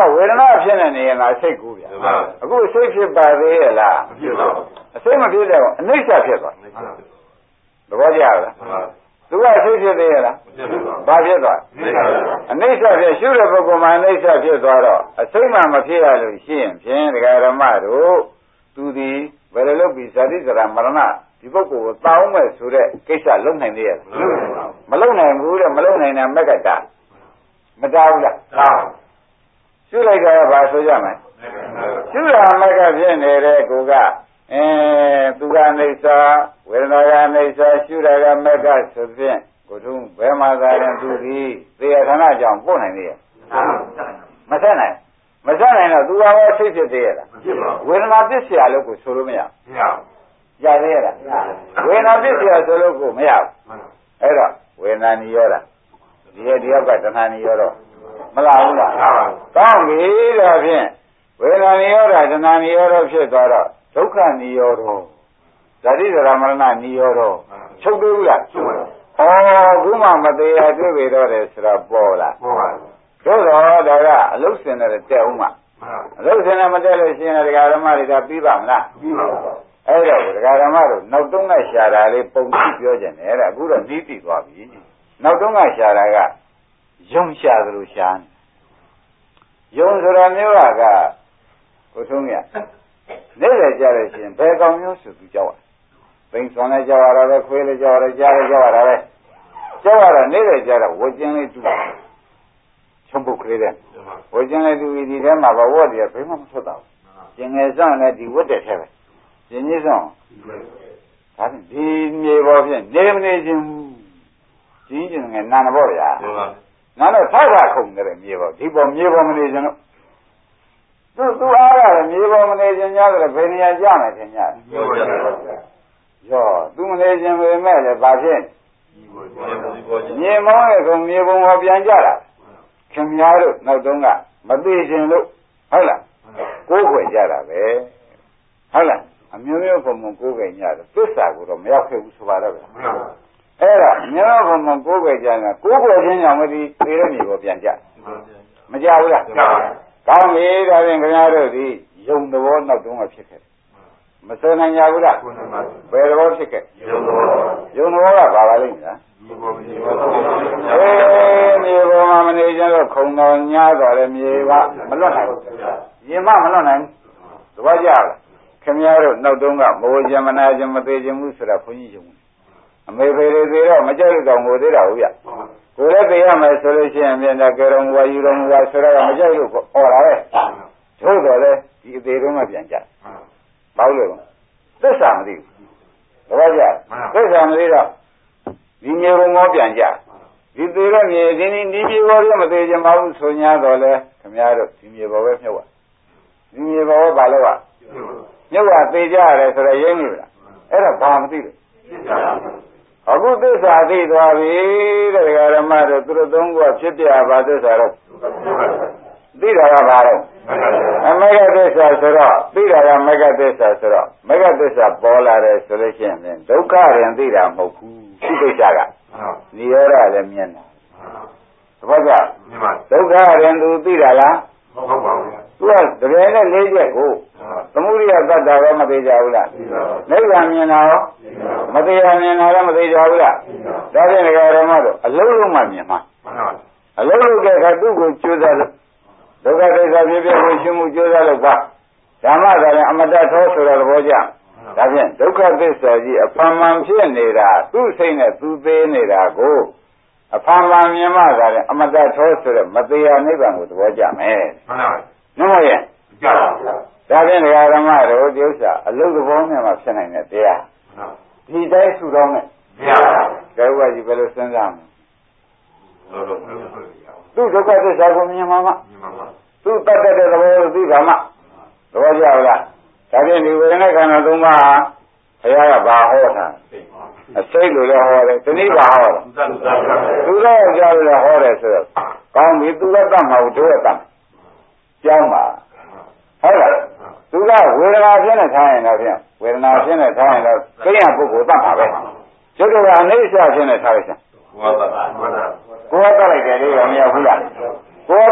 ဝေဒနာဖြစ်နေနေရင်လားစိတ်ကူးဗျာအခုစိတ်ဖြစ်ပါသေးရဲ့လားမဖြစ်ပါဘူးအစိတ်မဖြစ်တဲ့ကအနိစ္စဖြစ်သွားသဘောကျလားသူကစိတ်ဖြစ်သေးရဲ့လားဘာဖြစ်သွားအနိစ္စဖြစ်ရှုတဲ့ပုဂ္ဂိုလ်မှာအနိစ္စဖြစ်သွားတော့အစိတ်မှမဖြစ်ရလို့ရှိရင်ဖြင့်ဒကာဓမ္မတို့သူဒီဘယ်လိုလုပ်ပြီးဇာတိဇရာမရဏဒီပုဂ္ဂိုလ်ကိုတောင်းမဲ့ဆိုတဲ့ကိစ္စလုံနိုင်သေးရဲ့မလုံနိုင်ဘူးတဲ့မလုံနိုင်တဲ့မက္ကတာမတားဘူးလားတားရှုလိုက်တော့ဘာဆိုကြမလဲရှုတာမက္ကဖြစ်နေတဲ့ကိုကအဲသူကအိဋ္ဌာဝေဒနာကအိဋ္ဌာရှုတာကမက္ကဆိုဖြင့်ကိုထုံးဘယ်မှာသာရင်သူဒီသေယဌာနကြောင့်ပို့နိုင်သေးရဲ့မဆက်နိုင်မဆက်နိုင်တော့သူကရောစိတ်ဖြစ်သေးရဲ့လားဝေဒနာပြစ်เสียလို့ကိုဆိုလို့မရဘူးမရဘူးရသေးရဲ့လားဝေဒနာပြစ်เสียဆိုလို့ကိုမရဘူးအဲ့တော့ဝေဒနာနိရောဓဒီရဲ့ဒီယောက်ကတဏှာနိရောဓမလားဘူးလားကောင်းပြီဒါဖြင့်ဝေဒနာနိရောဓတဏှာနိရောဓဖြစ်သွားတော့ဒုက္ခနိရောဓဇာတိဇရာမရဏနိရောဓချုပ်သေးဘူးလားချုပ်ပါဘူးဩခုမှမသေးရတွေ့ပြီတော့တယ်ဆိုတော့ပေါ်လာပေါ်ပါဘူးသို့တော့ဒါကအလုတ်စင်တဲ့တက်ဦးမှာအလုတ်စင်နဲ့မတက်လို့ရှိရင်ဒကာဓမ္မတွေကပြီးပါမလားပြီးပါဘူးအဲ့တော့ဒကာဓမ္မတို့နောက်တုန်းကရှာတာလေးပုံကြည့်ပြောကြတယ်အဲ့ဒါအခုတော့နီးတည်သွားပြီနောက်တုန်းကရှာတာကယုံရှာသလိုရှာနေယုံဆိုတာမျိုးကကိုထုံးရနေ့လေကြလို့ရှိရင်ဘယ်ကောင်မျိုးဆိုသူကြောက်ရသိန်းစွန်လည်းကြောက်ရတာပဲခွေးလည်းကြောက်ရကြားလည်းကြောက်ရတာပဲကြောက်ရတာနေ့လေကြတော့ဝကျင်းလေးတူချုံပုတ်ကလေးတဲ့ဝကျင်းလေးတူဒီထဲမှာဘဝတည်းဘယ်မှမထွက်တော့ကျင်ငယ်ဆောင်လည်းဒီဝတ်တဲ့ထဲပဲကျင်ကြီးဆောင်ဒါဖြင့်ဒီမြေပေါ်ဖြင့်နေမနေခြင်းကြီးကျင်ငယ်နာနာပေါ့ဗျာနာတော့ထားတာခုံတယ်မြေပေါ်ဒီပေါ်မြေပေါ်မနေခြင်းတော့သူသူအားရတယ်မြေပေါ်မနေခြင်းများတယ်ဘယ်နေရာကြမယ်ထင်ကြတယ်ရောသူမနေခြင်းပဲမဲ့လည်းဘာဖြစ်မြေမောင်းရဲ့ခုံမြေပုံပေါ်ပြန်ကြတာခင်များတို့နောက်တုန်းကမသိခြင်းလို့ဟုတ်လားကိုးခွေကြတာပဲဟုတ်လားအမျိုးမျိုးပုံပုံကိုးခွေညတယ်သစ္စာကိုတော့မရောက်ခဲ့ဘူးဆိုပါတော့ဗျာအဲ့ဒါမျိုးပုံပုံကိုးခွေကြတာကိုးခွေခြင်းကြောင့်မဒီသေတဲ့မြေပေါ်ပြန်ကြမကြဘူးလားကောင်းပြီဒါဖြင့်ခင်ဗျားတို့ဒီယုံသဘောနောက်တုန်းကဖြစ်ခဲ့မစနိုင်ကြဘူးလားဘယ်သဘောဖြစ်ခဲ့ယုံသဘောကဘာပါလိမ့်မလားအေးမြေပေါ်မှာမနေကြတော့ခုံတော်ညားတော်လည်းမြေကမလွတ်နိုင်ဘူးရင်မမလွတ်နိုင်ဘူးသဘောကျလားခင်ဗျားတို့နောက်တုန်းကမိုးခြင်းမနာခြင်းမသေးခြင်းဘူးဆိုတာခွန်ကြီးယုံအမေဖေတွေသေးတော့မကြိုက်တော့ငိုသေးတာဟုတ်ဗျကိုယ်လည်းသိရမယ်ဆိုလို့ရှိရင်ပြန်တော့ကေရုံဝါယူတော်မူပါဆိုတော့မကြိုက်လို့ဟောတာပဲတို့တော်လည်းဒီအသေးတုန်းကပြန်ကြဘာလို့လဲသစ္စာမသိဘူးသဘောကျသစ္စာမသိတော့ဒီမြေဘုံမောပြန်ကြဒီသေးတဲ့မြေဒီဒီဒီမြေဘောလည်းမသေးချင်ပါဘူးဆို냐တော့လေခင်ဗျားတို့ဒီမြေဘောပဲမြုပ်ပါဒီမြေဘောဘာလို့ကမြုပ်ရသေးကြရတယ်ဆိုတော့ရင်းနေပြီလားအဲ့ဒါဘာမသိလို့အခုသစ္စာသိသွားပြီတဲ့ဓမ္မတို့သူတို့သုံးခုကဖြစ်ပြပါသစ္စာတော့သိတာကဘာလဲအမေကသစ္စာဆိုတော့သိတာကမေကသစ္စာဆိုတော့မေကသစ္စာပေါ်လာတယ်ဆိုလို့ရှိရင်ဒုက္ခရင်သိတာမဟုတ်ဘူးသိကိစ္စကနိရောဓလည်းမြင်တာသဘောကျဒုက္ခရင်သူသိတာလားမဟုတ်ပါဘူးသူကတကယ်နဲ့လေးချက်ကိုသမုဒိယတတ္တရောမသိကြဘူးလားနိဗ္ဗာန်မြင်တာရောမသိရမြင်တာလည်းမသိကြဘူးလားဒါဖြင့်ဒကာရမတို့အလုံးလုံးမှမြင်မှာအလုံးလုံးကသူ့ကိုကြိုးစားလို့ဒုက္ခဒိဋ္ဌာဖြစ်ဖြစ်ကိုရှင်းမှုကြိုးစားလို့ပါဓမ္မသာရင်အမတ္တသောဆိုတဲ့သဘောကြောင့်ဒါဖြင့်ဒုက္ခသစ္စာကြီးအဖန်မှန်ဖြစ်နေတာသူ့စိတ်နဲ့သူသေးနေတာကိုအဖန်မှန်မြင်မှသာရင်အမတ္တသောဆိုတဲ့မတရားနိဗ္ဗာန်ကိုသဘောကျမယ်မှန်ပါပါနှမရဲ့ကြပါဗျာဒါဖြင့်ဒကာဓမ္မတို့ဒီဥစ္စာအလုသဘောနဲ့မှဖြစ်နိုင်တဲ့တရားဒီတိုင်းဆူတော့နဲ့မရပါဘူးဒါဥပ္ပါကြီးဘယ်လိုစဉ်းစားမလဲသူ့ဒုက္ခသစ္စာကိုမြင်မှာမသူ့တတ်တဲ့သဘောကိုသိပါမှသဘောကျလားဒါဖြင့်ဒီဝေဒနာခန္ဓာသုံးပါးဘုရားကဘာဟောတာအစိတ်လိုလည်းဟောတယ်တနည်းပါဟောတယ်သူတော့ကြားလို့ဟောတယ်ဆိုတော့ကောင်းပြီသူလည်းတတ်မှာဘူးတို့လည်းတတ်ကြောင်းပါဟုတ်လားသူကဝေဒနာဖြစ်နေထားရင်တော့ဖြင့်ဝေဒနာဖြစ်နေထားရင်တော့ကိရိယာပုဂ္ဂိုလ်တတ်မှာပဲကျုပ်တို့ကအနိစ္စဖြစ်နေထားလိုက်စမ်းကိုယ်ကတတ်လိုက်တယ်လေမရဘူးလားကိုယ်ကတတ်လိုက်တဲ့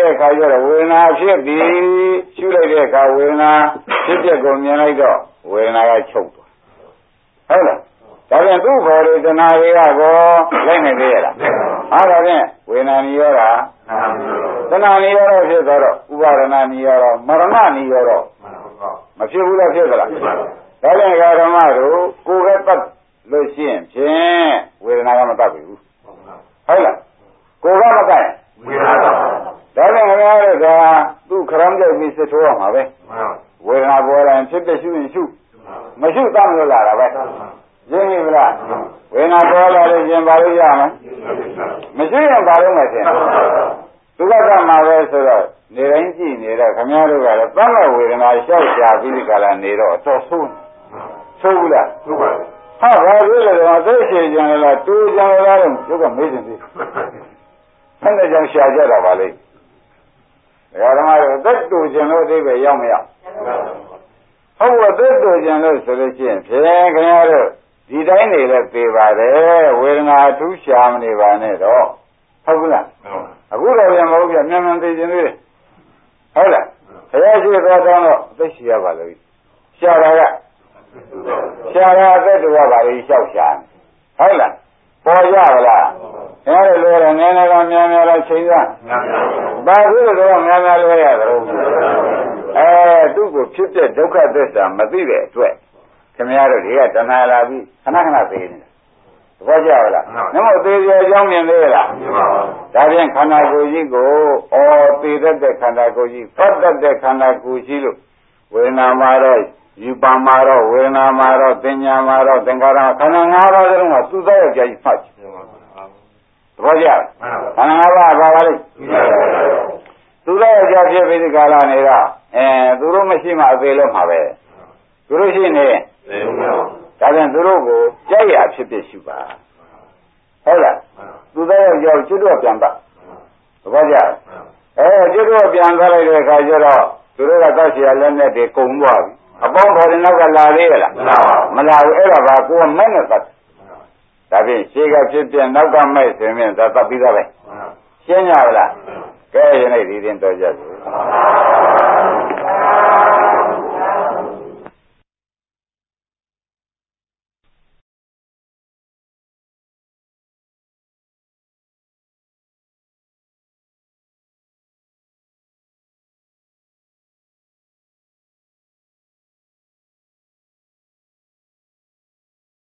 တဲ့အခါကျတော့ဝေဒနာဖြစ်ပြီးရှုလိုက်တဲ့အခါဝေဒနာဖြစ်ပြကိုမြင်လိုက်တော့ဝေဒနာကချုပ်သွားဟုတ်လားဒါပြန်သူ့ခေါ်တဲ့တဏှာတွေကကောလိုက်နေသေးရလားအားဒါဖြင့်ဝေဒနာနိရောဓတဏှာနိရောဓဖြစ်သွားတော့ဥပါဒနာနိရောဓမရဏနိရောဓမဖြစ်ဘူးလားဖြစ်သလားဒါပြန်ဓမ္မတို့ကိုယ်ကတတ်လို့ရှိရင်ဖြင့်ဝေဒနာကမတတ်ဘူးဟုတ်လားကိုယ်ကမတတ်ဝေဒနာတော့ဒါပြန်ခင်ဗျားတို့ကသူ့ခရမ်းကြိုက်ပြီးစစ်ထိုးရမှာပဲဝေဒနာပေါ်လာရင်ဖြစ်တဲ့ရှုရင်ရှုမရှိတတ်လို့လာတာပဲရင်းပြီလားဝေဒနာပေါ်လာလို့ရှင်ဘာလို့ရမလဲမရှိရင်ဘာလို့မဖြစ်သူကတတ်မှာပဲဆိုတော့နေတိုင်းကြည့်နေတော့ခင်ဗျားတို့ကလည်းသံဃဝေဒနာလျှောက်ကြပြီးဒီကလာနေတော့အတော်ဆိုးဆိုးဘူးလားဆိုးပါဘူးဟာဘာလို့လဲတော့သိချင်ကြတယ်လားတူကြတယ်လားတော့သူကမေးနေသေးဆန်းတဲ့ကြောင့်ရှာကြတာပါလေဓမ္မတို့သက်တူခြင်းလို့အသေးပဲရောက်မရောက်ဟုတ်ကဲ့သက်တူခြင်းလို့ဆိုလို့ရှိရင်ဖြင့်ခင်ဗျားတို့ဒီတိုင်းနေလဲသိပါတယ်ဝေဒနာအထူးရှာမနေပါနဲ့တော့ဟုတ်ကလားအခုတော့ပြန်မဟုတ်ပြမြန်မြန်သိခြင်းသေးတယ်ဟုတ်လားဘုရားရှိတော်တောင်းတော့သိရှိရပါလို့ရှာတာကရှာတာအသက်တူကပါလေလျှောက်ရှာဟုတ်လားပေါ်ကြပါလားအဲ့ဒါလိုရနည်းနည်းတော့များများတော့ချိန်စားဘာလို့လဲတော့များများလွဲရသလဲအဲသူ့ကိုဖြစ်တဲ့ဒုက္ခသစ္စာမသိတဲ့အတွက်ခင်ဗျားတို့တွေကတဏှာလာပြီးခဏခဏသိနေတာသဘောကျလားနမောသေးသေးအကြောင်းမြင်သေးလားဒါဖြင့်ခန္ဓာကိုယ်ကြီးကိုဩသေတတ်တဲ့ခန္ဓာကိုယ်ကြီးဖတ်တတ်တဲ့ခန္ဓာကိုယ်ကြီးလို့ဝေဒနာမှာတော့ယူပါမှာတော့ဝေဒနာမှာတော့သင်ညာမှာတော့သင်္ခါရခန္ဓာ၅ပါးစလုံးကသူ့သားရဲ့ကြာကြီးဖတ်တယ်သဘောကျလားခန္ဓာ၅ပါးဘာပါလဲသူသားရဲ့ကြာဖြစ်ပြီးဒီကာလနေတော့အဲသူတို့မရှိမှအသေးလို့မှာပဲသူတို့ရှိနေဒါပြန်သူတို့ကိုကြိုက်ရဖြစ်ဖြစ်ရှိပါဟုတ်လားသူသားရဲ့ကြောက်ကျွတ်တော့ပြန်ပါသဘောကျလားအဲကျွတ်တော့ပြန်သွားလိုက်တဲ့အခါကျတော့သူတို့ကတောက်เสียလက်နဲ့တွေကုံသွားပြီအပေါင်းတော်တဲ့နောက်ကလာသေးရလားမလာဘူးအဲ့ဒါကကိုယ်မဲ့နဲ့သတ်ဒါဖြင့်ရှေးကဖြစ်ပြနောက်ကမဲ့ဆိုရင်သာသတ်ပြီးသားပဲရှင်းကြပါလားကဲယနေ့ဒီရင်တော်ကြပြီ